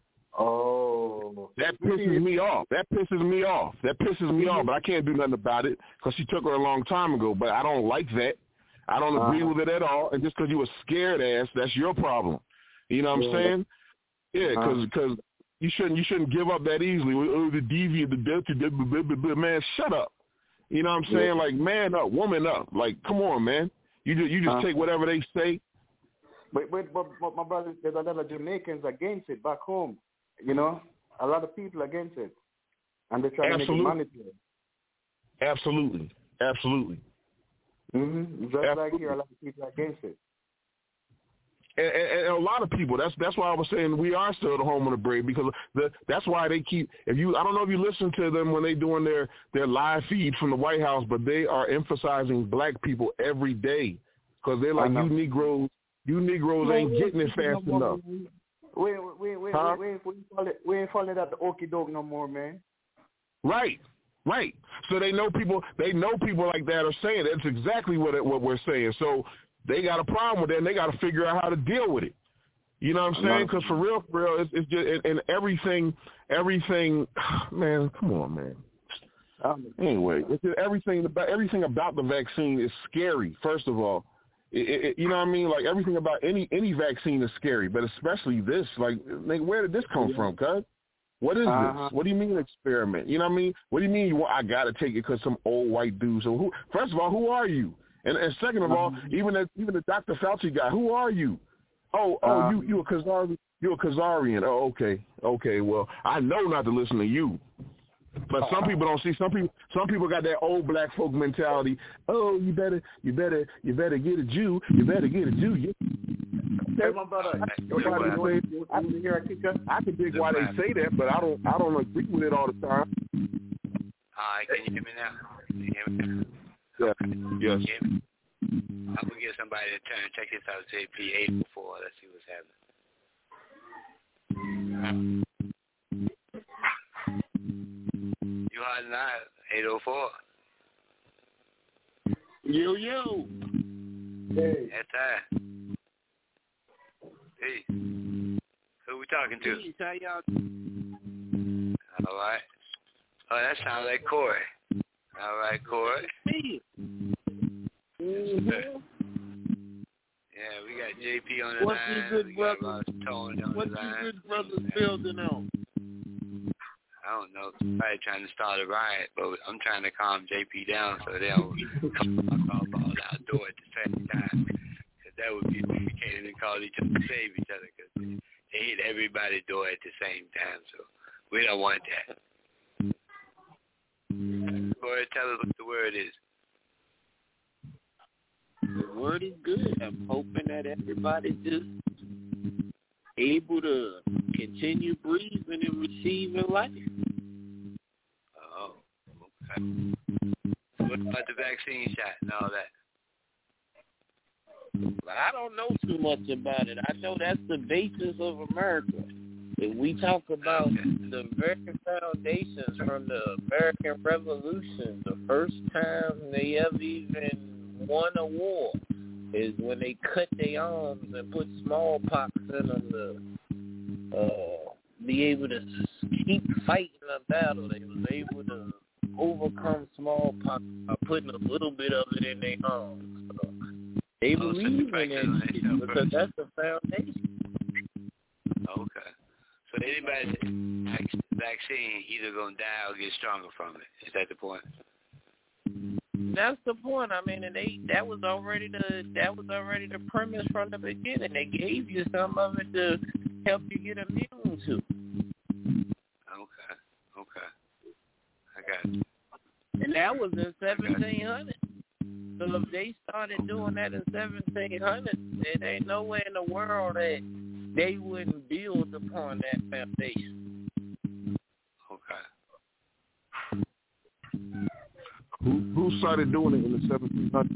Oh, that pisses me off. That pisses me off. That pisses me off. But I can't do nothing about it because she took her a long time ago. But I don't like that. I don't agree uh-huh. with it at all. And just because you were scared ass, that's your problem. You know what I'm yeah. saying? Yeah, because because uh-huh. you shouldn't you shouldn't give up that easily. Oh, the deviant, the dirty, man, shut up. You know what I'm saying? Yeah. Like, man up, woman up. Like, come on, man. You just you just uh-huh. take whatever they say. But, but but but my brother, there's a lot of Jamaicans against it back home. You know, a lot of people against it, and they're trying Absolutely. to make it money. Absolutely, absolutely. Mm-hmm. Just Absolutely. Like here, a lot of people against it. And, and, and a lot of people. That's that's why I was saying we are still the home of the brave, because the, that's why they keep. If you, I don't know if you listen to them when they doing their their live feed from the White House, but they are emphasizing black people every day because they're like, you Negroes, you Negroes ain't getting it fast enough. We we we huh? we we ain't falling we ain't falling at the okie doke no more, man. Right, right. So they know people. They know people like that are saying that's exactly what it, what we're saying. So they got a problem with that, and they got to figure out how to deal with it. You know what I'm saying? Because for real, for real, it's, it's just and, and everything, everything. Man, come on, man. Um, anyway, it's just everything about everything about the vaccine is scary. First of all. It, it, you know what I mean? Like everything about any any vaccine is scary, but especially this. Like, like where did this come yeah. from, cuz? What is uh-huh. this? What do you mean experiment? You know what I mean? What do you mean you want, I got to take it because some old white dude? So who? First of all, who are you? And, and second of uh-huh. all, even the, even the Doctor Fauci guy, who are you? Oh, oh, uh-huh. you you a Khazarian? You a Khazarian? Oh, okay, okay. Well, I know not to listen to you. But some people don't see. Some people, some people got that old black folk mentality. Oh, you better, you better, you better get a Jew. You better get a Jew. You, hey, my brother, I, I, I can dig why they say that, but I don't, I don't agree with it all the time. All right, can you hear me now? Can you hear me now? Yeah. Yes. Can you hear me? I'm gonna get somebody to turn. Check this out. J P eight four. Let's see what's happening. oh four. Yo, yo. Hey. That's that. Hey. Who we talking to? Peace, how y'all? All right. Oh, that sounds like Corey. All right, Corey. Mm-hmm. Yeah, we got J P on the What's line. you good we brothers? got Tony on What's the line. you good brothers building on? I don't know. Somebody trying to start a riot, but I'm trying to calm J P down so they don't come my ball outdoor at the same time. Because that would be, we can't even call each other to save each other because they, they hit everybody's door at the same time. So we don't want that. Corey, tell us what the word is. The word is good. I'm hoping that everybody's just able to continue breathing and receiving life. Oh, okay. What about the vaccine shot and all that? But I don't know too much about it. I know that's the basis of America. If we talk about the very foundations from the American Revolution, the first time they ever even won a war is when they cut their arms and put smallpox in them to uh, be able to keep fighting a battle. They was able to overcome smallpox by putting a little bit of it in their arms. So they Oh, believe so in it because that's the foundation. Okay. So anybody that takes the vaccine either gonna die or get stronger from it. Is that the point? That's the point. I mean, and they that was already the that was already the premise from the beginning. They gave you some of it to help you get immune to. Okay. Okay. I got it. And that was in seventeen hundred. So if they started doing that in seventeen hundred, there ain't nowhere in the world that they wouldn't build upon that foundation. Okay. Who who started doing it in the seventeen hundreds?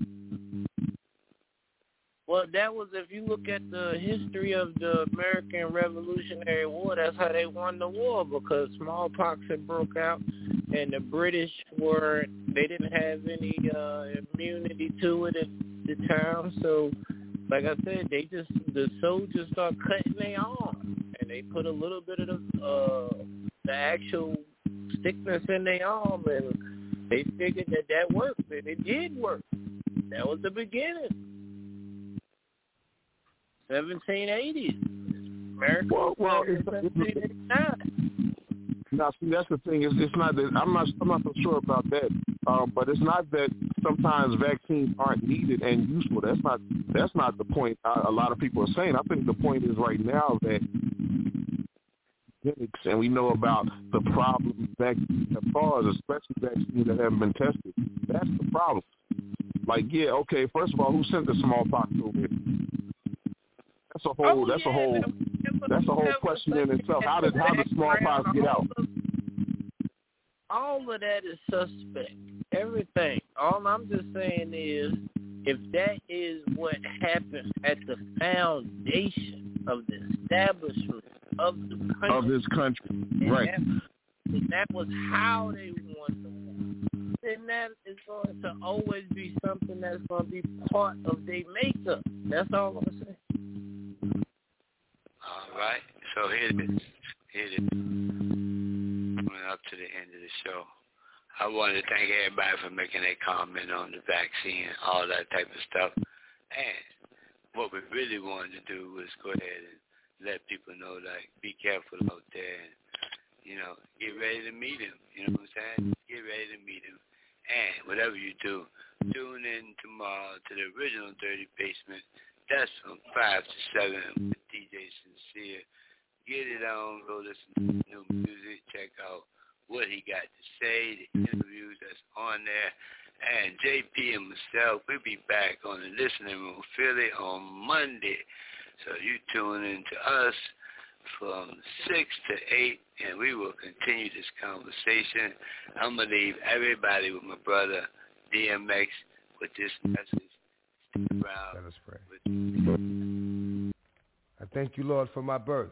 Well, that was, if you look at the history of the American Revolutionary War, that's how they won the war, because smallpox had broke out and the British were, they didn't have any uh, immunity to it at the time. So, like I said, they just, the soldiers started cutting their arms and they put a little bit of the, uh, the actual sickness in their arm, and they figured that that worked, and it did work. That was the beginning. seventeen eighties. America well, well, was seventeen eighty-nine. Now, see, that's the thing. It's, it's not that I'm not. I'm not so sure about that. Um, but it's not that sometimes vaccines aren't needed and useful. That's not. That's not the point. Uh, a lot of people are saying. I think the point is right now that, and we know about the problems vaccines have caused, especially vaccines that haven't been tested. That's the problem. Like, yeah, okay. First of all, who sent the smallpox over here? That's a whole. Oh, that's yeah, a whole. That's a whole question in itself. How did how did smallpox get out? All of that is suspect. Everything. All I'm just saying is, if that is what happened at the foundation of the establishment of the country, of this country, right? That, that was how they won the war. Then that is going to always be something that's going to be part of their makeup. That's all I'm saying. All right. So here it is. Here it is. Coming up to the end of the show. I wanted to thank everybody for making a comment on the vaccine, all that type of stuff. And what we really wanted to do was go ahead and let people know, like, be careful out there and, you know, get ready to meet him. You know what I'm saying? Get ready to meet him. And whatever you do, tune in tomorrow to the original Dirty Basement. That's from five to seven with D J Sincere. Get it on, go listen to new music, check out what he got to say, the interviews that's on there. And J P and myself, we'll be back on the Listening Room Philly on Monday. So you tune in to us from six to eight, and we will continue this conversation. I'm going to leave everybody with my brother D M X with this message. Stick around. Let us pray. I thank you, Lord, for my birth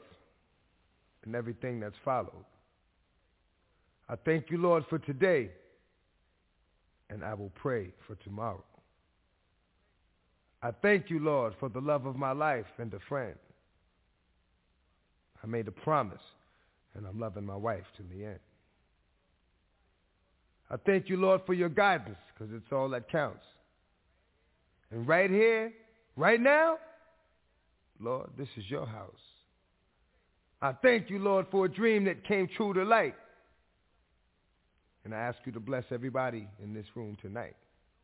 and everything that's followed. I thank you, Lord, for today and I will pray for tomorrow. I thank you, Lord, for the love of my life and a friend. I made a promise, and I'm loving my wife to the end. I thank you, Lord, for your guidance, because it's all that counts. And right here, right now, Lord, this is your house. I thank you, Lord, for a dream that came true to light. And I ask you to bless everybody in this room tonight.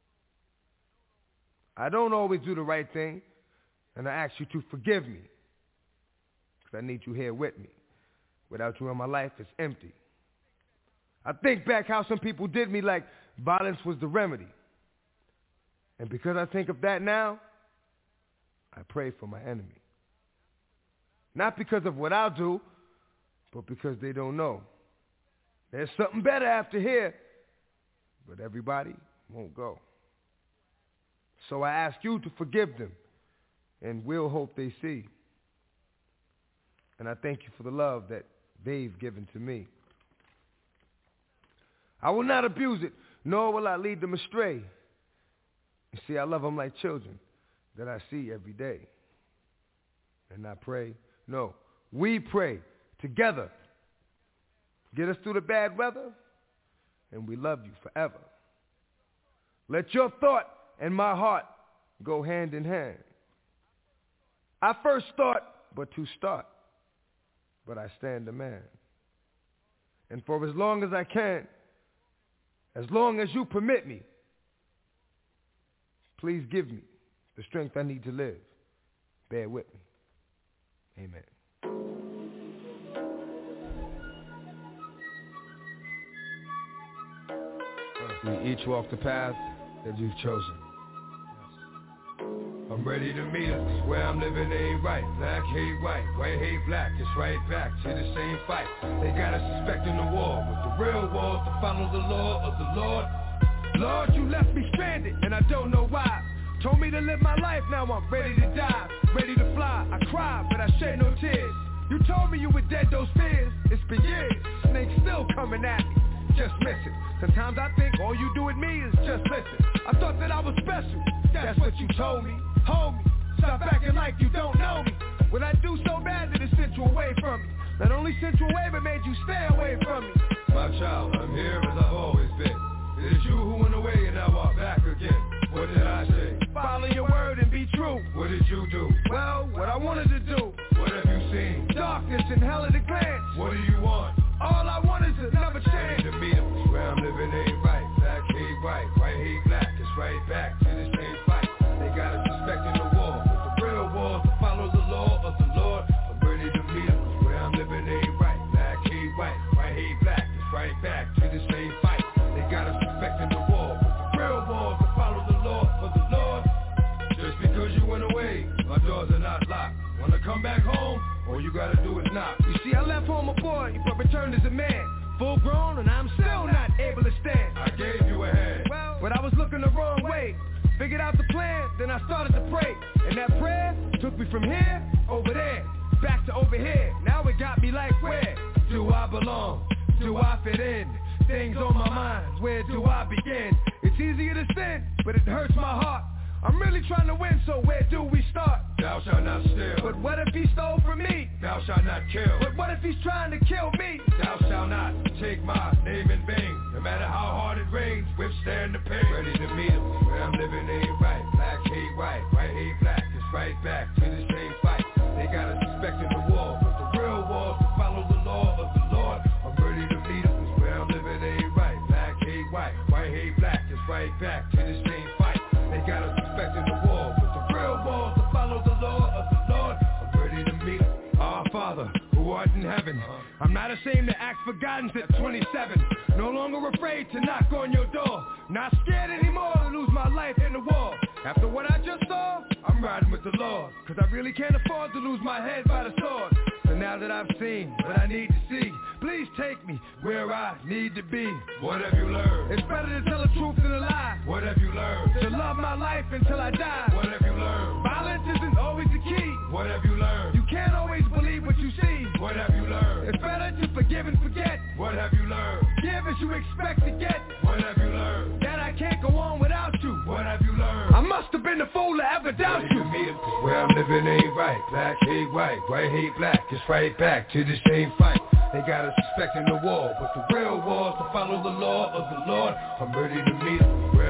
I don't always do the right thing, and I ask you to forgive me, because I need you here with me. Without you in my life, it's empty. I think back how some people did me like violence was the remedy. And because I think of that now, I pray for my enemy. Not because of what I'll do, but because they don't know. There's something better after here, but everybody won't go. So I ask you to forgive them, and we'll hope they see. And I thank you for the love that they've given to me. I will not abuse it, nor will I lead them astray. You see, I love them like children that I see every day. And I pray, no, we pray together. Get us through the bad weather, and we love you forever. Let your thought and my heart go hand in hand. I first thought, but to start, but I stand a man. And for as long as I can, as long as you permit me, please give me the strength I need to live. Bear with me. Amen. We each walk the path that you've chosen. I'm ready to meet us. Where I'm living ain't right. Black hate white, white hate black. It's right back to the same fight. They got us suspecting the war, but the real war is to follow the law of the Lord. Lord, you left me stranded, and I don't know why. Told me to live my life, now I'm ready to die. Ready to fly, I cried, but I shed no tears. You told me you were dead, those fears. It's been years, snakes still coming at me. Just miss it. Sometimes I think all you do with me is just listen. I thought that I was special, that's what you told me. Hold me, stop acting like you don't know me. What I do so bad that it sent you away from me. Not only sent you away, but made you stay away from me. My child, I'm here as I've always been. It is you who went away and now I'm back again. What did I say? Follow your word and be true. What did you do? Well, what I wanted to do. What have you seen? Darkness and hell at a glance. What do you want? All I want is another chance. To meet them, where I'm living ain't right. Black hate white, white hate black. It's right back to the same fight. They got us suspecting the war, but the real war is to follow the law of the Lord. I'm ready to meet them, where I'm living ain't right. Black hate white, white hate black. It's right back to the same fight. They got us suspecting the war, but the real war is to follow the law of the Lord. Just because you went away, my doors are not locked. Wanna come back home? All you gotta do is knock. You see, I left home a boy, but returned as a man. Full grown, and I'm still not able to stand. I gave you a hand, well, but I was looking the wrong way. Figured out the plan, then I started to pray. And that prayer took me from here, over there, back to over here. Now it got me like, where do I belong? Do I fit in? Things on my mind, where do I begin? It's easier to sin, but it hurts my heart. I'm really trying to win, so where do we start? Thou shalt not steal. But what if he stole from me? Thou shalt not kill. But what if he's trying to kill me? Thou shalt not take my name in vain. No matter how hard it rains, withstand the pain. Ready to meet him, where I'm living ain't right. Black hate white, white hate black. It's right back to the same fight. They got us suspecting the war, but the real war is to follow the law of the Lord. I'm ready to meet him, where I'm living ain't right. Black hate white, white hate black. It's right back to the same fight. They got us suspecting the war, but the real war is to follow the law of the Lord. I'm ready to meet him. Our Father, who art in heaven, I'm not ashamed to ask for guidance at twenty-seven. No longer afraid to knock on your door. Not scared anymore to lose my life in the war. After what I just saw, I'm riding with the Lord. Cause I really can't afford to lose my head by the sword. So now that I've seen what I need to see, please take me where I need to be. What have you learned? It's better to tell the truth than a lie. What have you learned? To love my life until I die. What have you learned? Violence isn't always the key. What have you learned? You can't always believe what you see. What have you learned? It's better to forgive and forget. What have you learned? Give as you expect to get. What have you learned? That I can't have been the fool to ever doubt you. Cause where I'm living ain't right. Black hate white, white hate black. It's right back to the same fight. They got us suspecting the war, but the real war is to follow the law of the Lord. I'm ready to meet him.